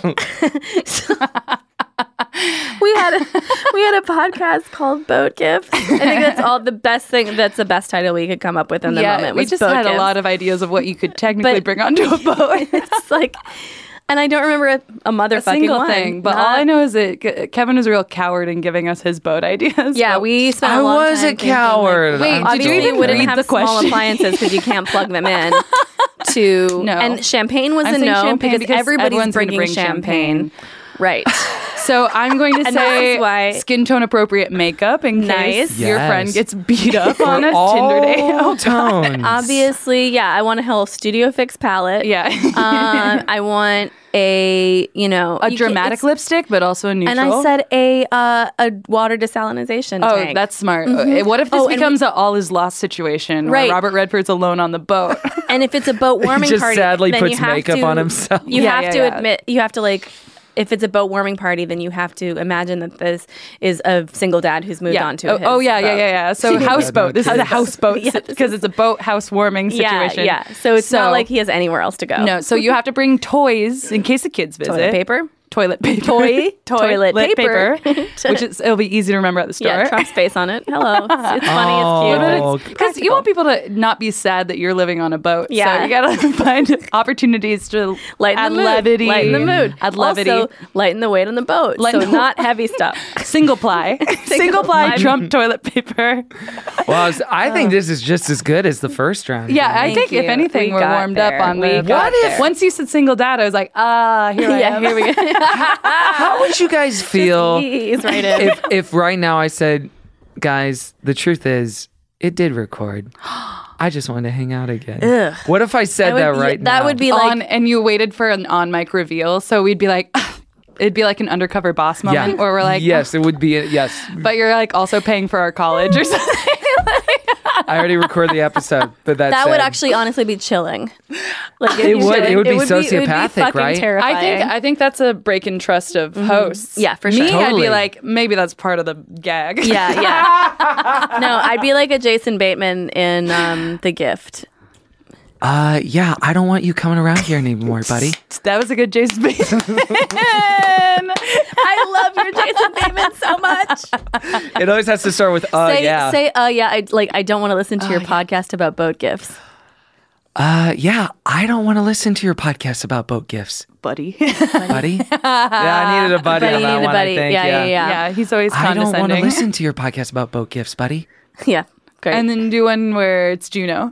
we had a, we had a podcast called Boat Gifts. I think that's all the best thing. That's the best title we could come up with in the yeah, moment. we Was just Boat had Gifts. a lot of ideas of what you could technically But- bring onto a boat. It's like, and I don't remember a, a a motherfucking single one. thing. But Not- all I know is that Ke- Kevin was a real coward in giving us his boat ideas. Yeah, So- we spent. I a long was time a thinking, coward. Like, Wait, I'm did obviously, you you even wouldn't read have the small question? appliances because you can't plug them in. To No. and champagne was I'm a saying no champagne because, because everybody's everyone's gonna bringing bring champagne. champagne. Right. So I'm going to And say this is why- skin tone appropriate makeup in Nice. case your Yes. friend gets beat up on a All Tinder date. Oh, God. tones. Obviously, yeah. I want a whole Studio Fix palette. Yeah. um, I want a you know a you can't- dramatic it's- lipstick, but also a neutral. And I said a uh, a water desalinization Oh, tank. that's smart. Mhm. Uh, What if this Oh, and becomes a all is lost situation Right. where Robert Redford's alone on the boat? And if it's a boat warming just party, sadly then puts you have makeup to, on himself. You Yeah, have yeah, to yeah. admit, you have to like, if it's a boat warming party, then you have to imagine that this is a single dad who's moved yeah. on to. Oh, his oh, yeah, yeah, boat. yeah, yeah. So Yeah, houseboat. This is a Houseboat. houseboat Yeah, this because it's a boat house warming situation. Yeah, yeah. So it's So- not like he has anywhere else to go. No, so you have to bring toys in case the kids visit. Toilet paper. Toilet paper. Toy, toilet Lit paper. which is it'll be easy to remember at the store. Yeah, Trump's face on it. Hello. It's, it's funny. Oh. It's cute. Oh, But it's Because you want people to not be sad that you're living on a boat. Yeah. So you gotta find opportunities to lighten add the mood. levity. Lighten the mood. Add levity. Also, lighten the weight on the boat. Lighten so the- not heavy stuff. Single ply. Single ply ply. Trump toilet paper. Well, I, was- I think this is just as good as the first round. Yeah, I Thank think if you. anything, We we're got warmed there. up on We the. got What if- there. Once you said single dad, I was like, ah, here I Yeah, am. here we go. How would you guys feel He's right in. if, if right now I said, guys, the truth is, it did record. I just wanted to hang out again. Ugh. What if I said That that, would- right that now? would be like- on, and you waited for an on mic reveal, so we'd be like, it'd be like an undercover boss moment, yeah. where we're like, yes, it would be. A, yes, but you're like also paying for our college or something. I already recorded the episode, but that that said, would actually honestly be chilling. Like if It you would- should- it would be it would sociopathic, fucking right? Terrifying. I think I think that's a break in trust of hosts. Yeah, for Me, sure. I'd Totally. be like, maybe that's part of the gag. Yeah, yeah. No, I'd be like a Jason Bateman in um, The Gift. Uh, yeah, I don't want you coming around here anymore, buddy. That was a good Jason Bateman. I love your Jason Bateman so much. It always has to start with uh, say, yeah. say, uh, yeah. I like. I don't want to listen to your podcast about boat gifts, Uh, yeah, I don't want to listen to your podcast about boat gifts, buddy. buddy. Yeah, I needed a buddy, Buddy, on you that need a one. buddy. I think. Yeah, yeah, yeah. Yeah, he's always I don't want to condescending. listen to your podcast about boat gifts, buddy. yeah. Great. And then do one where it's Juno.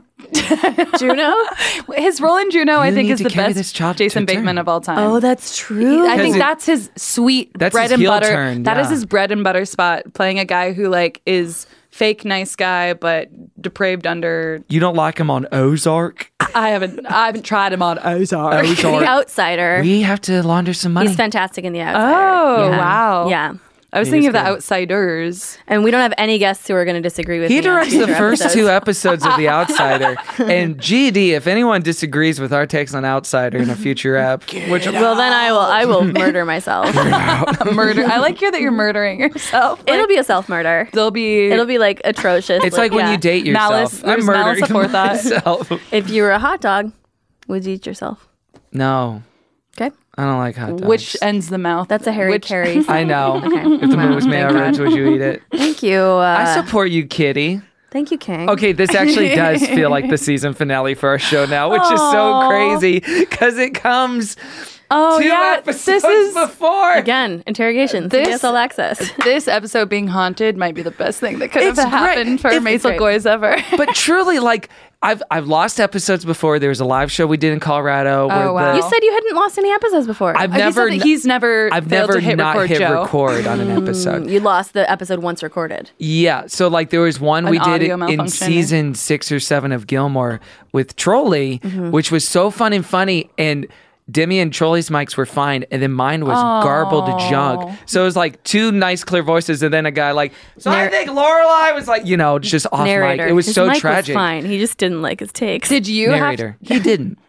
Juno. His role in Juno, I You think, need is to the carry best this child Jason to Bateman term. of all time. Oh, that's true. I think it- that's his sweet That's bread his and heel butter. turn, That is yeah. his bread and butter spot. Playing a guy who like is fake nice guy but depraved under. You don't like him on Ozark? I haven't. I haven't tried him on Ozark. The Ozark. Outsider. We have to launder some money. He's fantastic in The Outsider. Oh Yeah. wow! Yeah. I was He thinking is of The good. Outsiders. And we don't have any guests who are going to disagree with He me on directs the future first episodes. two episodes of The Outsider. And G D, if anyone disagrees with our takes on Outsider in a future app, which Well, then I will. I will murder myself. Murder. I like you that you're murdering yourself. Like, It'll be a self murder. There'll be. It'll be like atrocious. it's like when yeah. you date yourself. Malice- I'm there's malice murdering aforethought. myself. If you were a hot dog, would you eat yourself? No, Okay, I don't like hot dogs. Which ends the mouth? that's a Harry Which- Carey. I know. Okay. If the Wow, moon was made thank out of God. ribs, would you eat it? Thank you. Uh, I support you, kitty. Thank you, King. Okay, this actually does feel like the season finale for our show now, which is so Aw. crazy because it comes Oh two yeah, episodes this is before. Again, interrogations. This- C S L access. this episode being haunted might be the best thing that could have It's great. happened for It's Maisel great. Goys ever. But truly, like I've I've lost episodes before. There was a live show we did in Colorado. where Oh, wow. the- You said you hadn't lost any episodes before. I've He said never that he's never. I've failed never to hit not record hit Joe. record on an episode. you lost the episode once recorded. Yeah, so like there was one An we did audio in malfunction. season six or seven of Gilmore with Trolley, Mm-hmm. which was so fun and funny. And Demi and Trolley's mics were fine, and then mine was garbled to junk. So it was like two nice, clear voices, and then a guy like, so I Narr- think Lorelai was like, you know, just off Narrator. mic. It was His so mic tragic. Was fine. He just didn't like his takes. Did you Narrator. have? He didn't.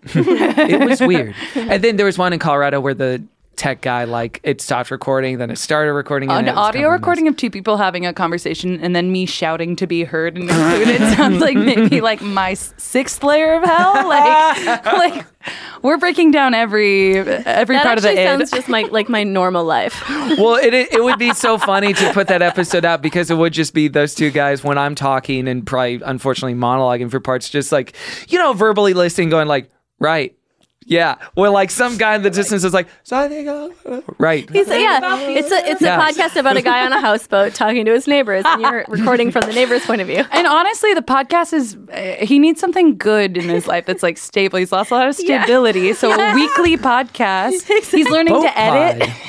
It was weird. And then there was one in Colorado where the tech guy, like, it stopped recording, then it started recording. and An it was audio covered in recording of two people having a conversation and then me shouting to be heard and included sounds like maybe like my s- sixth layer of hell. Like, like we're breaking down every every that part of the actually id. sounds just like like my normal life. Well, it it it would be so funny to put that episode out because it would just be those two guys when I'm talking and probably unfortunately monologuing for parts, just like, you know, verbally listening, going like, right. Yeah. Or like some guy in the distance is like, so I think I'll... right. He's, yeah, it's a it's Yeah. a podcast about a guy on a houseboat talking to his neighbors, and you're recording from the neighbor's point of view. And honestly, the podcast is, uh, he needs something good in his life that's like stable. He's lost a lot of Yeah. stability. So a weekly podcast. He's learning Boat to edit. pod.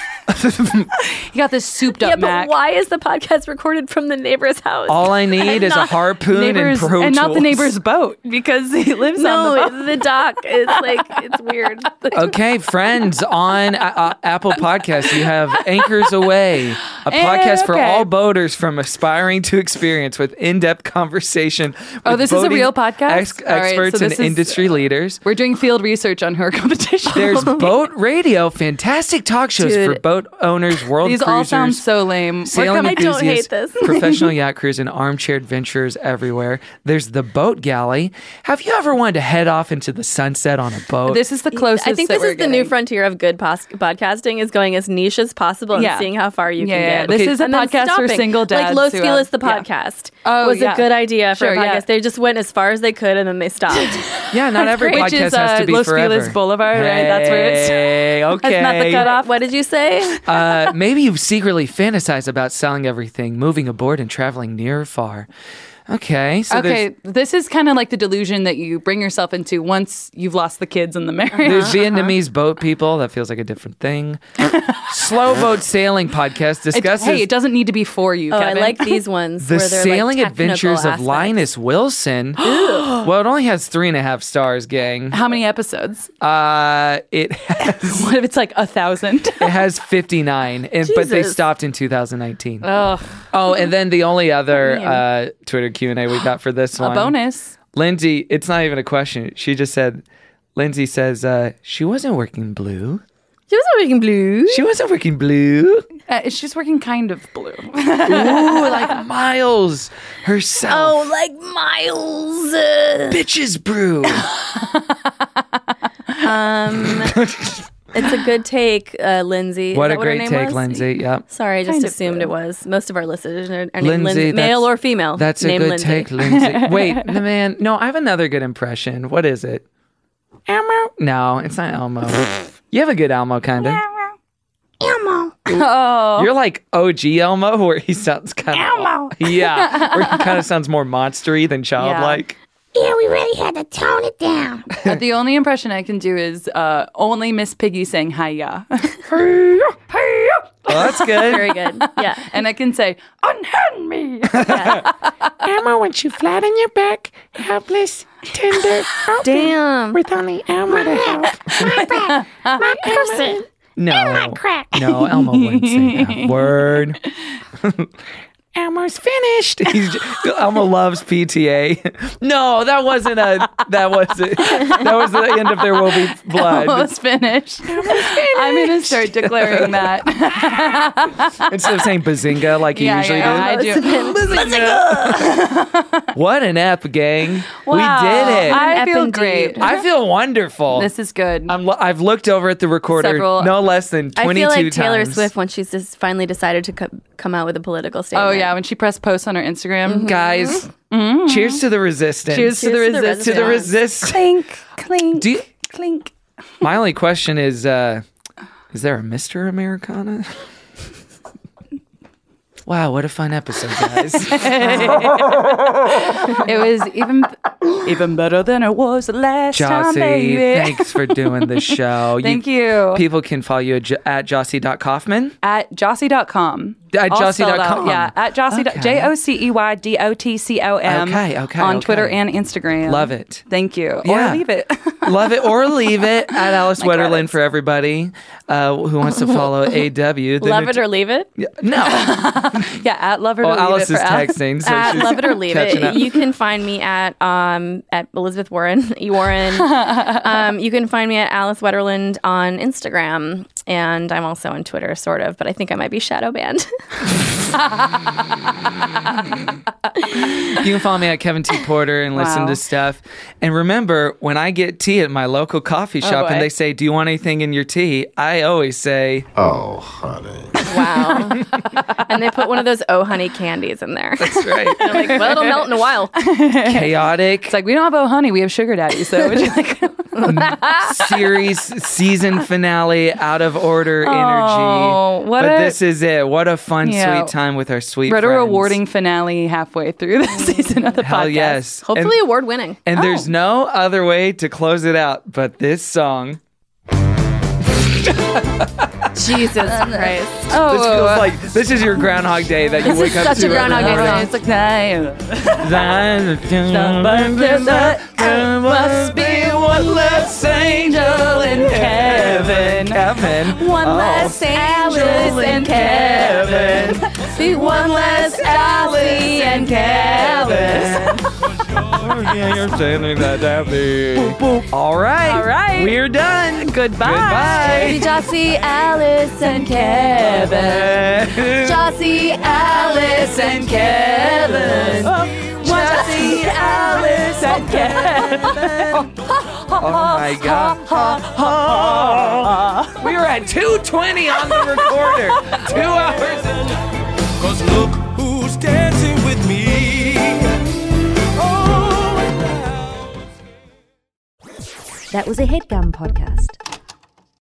He got this souped up Yeah, but Mac. why is the podcast recorded from the neighbor's house? All I need And is a not harpoon and Neighbors, Pro and not the Tools. neighbor's boat because he lives no, on the boat. the dock is like it's weird. Okay, friends, on uh, uh, Apple Podcasts, you have Anchors Away, a Eh, podcast for okay. all boaters from aspiring to experience with in-depth conversation. Oh, with this is a boating real podcast? ex- All right, experts so and this is- industry leaders. We're doing field research on her competition. There's boat radio, fantastic talk shows Dude. for boat owners, world These cruisers, all sound so lame. We're sailing coming- I don't hate enthusiasts, this. professional yacht crews, and armchair adventurers everywhere. There's the Boat Galley. Have you ever wanted to head off into the sunset on a boat? This is the closest. I think that this we're is the new getting. frontier of good pos- podcasting is going as niche as possible Yeah. and seeing how far you Yeah, can yeah. get. This is a And then podcast for stopping. single dads Like Los who Feliz, have- the yeah. podcast, Oh, was yeah. a good idea for Sure, a podcast. yeah. They just went as far as they could and then they stopped. yeah, not every Which podcast is, has uh, to be Los forever. Feliz Boulevard, right? That's where it's- Hey, okay. That's not the cutoff. What did you say? uh, maybe you've secretly fantasized about selling everything, moving aboard, and traveling near or far. Okay. So okay, this is kind of like the delusion that you bring yourself into once you've lost the kids and the marriage. There's Vietnamese boat people. That feels like a different thing. Slow boat sailing podcast discusses. It, hey, it doesn't need to be for you, Oh, Kevin. I like these ones. The where they're Sailing like Adventures of aspects. Linus Wilson. Well, it only has three and a half stars, gang. How many episodes? Uh, it has. What if it's like a thousand? It has fifty-nine, and, but they Jesus. stopped in two thousand nineteen. Ugh. Oh, and then the only other Man. uh, Twitter Q and A we got for this A one. bonus. Lindsay, it's not even a question. She just said, Lindsay says, uh, she wasn't working blue. She wasn't working blue. She wasn't working blue. Uh, it's just working kind of blue. Ooh, like Miles herself. Oh, like Miles. Uh, Bitches brew. um, it's a good take, uh, Lindsay. Is What that a her great name take, was? Lindsay. Yep. Sorry, I just Kind of assumed blue. it was. Most of our listeners are, are named Lindsay, Lindsay, male that's- or female. That's a named good Lindsay. take, Lindsay. Wait, the man. No, I have another good impression. What is it? Elmo? No, it's not Elmo. You have a good Elmo, kind of. Elmo. Oh. You're like O G Elmo, where he sounds kind of Elmo. Yeah, where he kind of sounds more monstery than childlike. Yeah, we really had to tone it down. Uh, the only impression I can do is uh, only Miss Piggy saying hiya. Oh, that's good. Very good. Yeah. And I can say, unhand me. Elmo wants you flat on your back, helpless, tender. Damn. With only Elmo to help. My back, my person. No, crack. no, Elmo wouldn't say that word. Elmo's finished. He's just, Elmo loves P T A. No, that wasn't a. That wasn't. That was the end of There Will Be Blood. Almost finished. I'm going to start declaring that. Instead of saying bazinga like you Yeah, usually yeah, do. I do. What an ep, gang. Wow. We did it. I feel indeed. great. I feel wonderful. This is good. I'm, lo- I've looked over at the recorder Several- no less than I twenty-two feel like Taylor times. Swift when she's just finally decided to co- come out with a political statement. Oh, yeah. When she pressed post on her Instagram. Guys, Mhm. cheers to the resistance. Cheers, to the Cheers to the resistance. To the resist. Clink, clink, Do you- clink. My only question is, uh, is there a Mister Americana? Wow, what a fun episode, guys. It was even even better than it was the last time, Jossie, baby. thanks for doing this show. Thank you. People can follow you at, Jo- at jossie dot kaufman. At jossie dot com. At All jossie dot spelled out. com. Yeah, at Jossie. Okay. J O C E Y D O T C O M. Okay, okay, On okay. Twitter and Instagram. Love it. Thank you. Yeah. Or leave it. Love it or leave it at Alice My Wetterland credits. for everybody uh, who wants to follow A W. The Love new it or leave it? t- No. Yeah, at Love It Oh, or Leave Alice It is for Alice. texting, so At she's Love It or Leave catching up. It. You can find me at um at Elizabeth Warren. E. Warren. um, you can find me at Alice Wetterland on Instagram, and I'm also on Twitter, sort of, but I think I might be shadow banned. You can follow me at Kevin T. Porter and listen Wow. to stuff. And remember, when I get tea at my local coffee Oh, shop and boy. they say, do you want anything in your tea? I always say, Oh, honey. Wow. And they put one of those Oh Honey candies in there. that's right. I'm like, well, it'll melt in a while. Chaotic It's like, we don't have Oh Honey, we have Sugar Daddy. So would you like series season finale out of order Oh, energy. what but a- this is it. What a fun, Yeah. sweet time with our sweet What a friends. rewarding finale halfway through the season of the Hell podcast. yes. Hopefully And, award winning. and Oh. there's no other way to close it out but this song. Jesus Christ. Oh, This feels like this is your Groundhog Day that you This wake is up such to. a Groundhog Day song. It's like, there There must be one less angel in heaven. Kevin. One Oh. less Alice and Kevin. Be one less Allie and Kevin. Yeah, you're saying that, Abby. All right. All right. We're done. Goodbye. Be Jossie, Alice, and Kevin. Goodbye. Jossie, Alice, and Kevin. Jossie, Alice, and Kevin. Oh my God. We were at two twenty on the recorder. Two hours. Cause look who's dancing with me. That was a HeadGum podcast.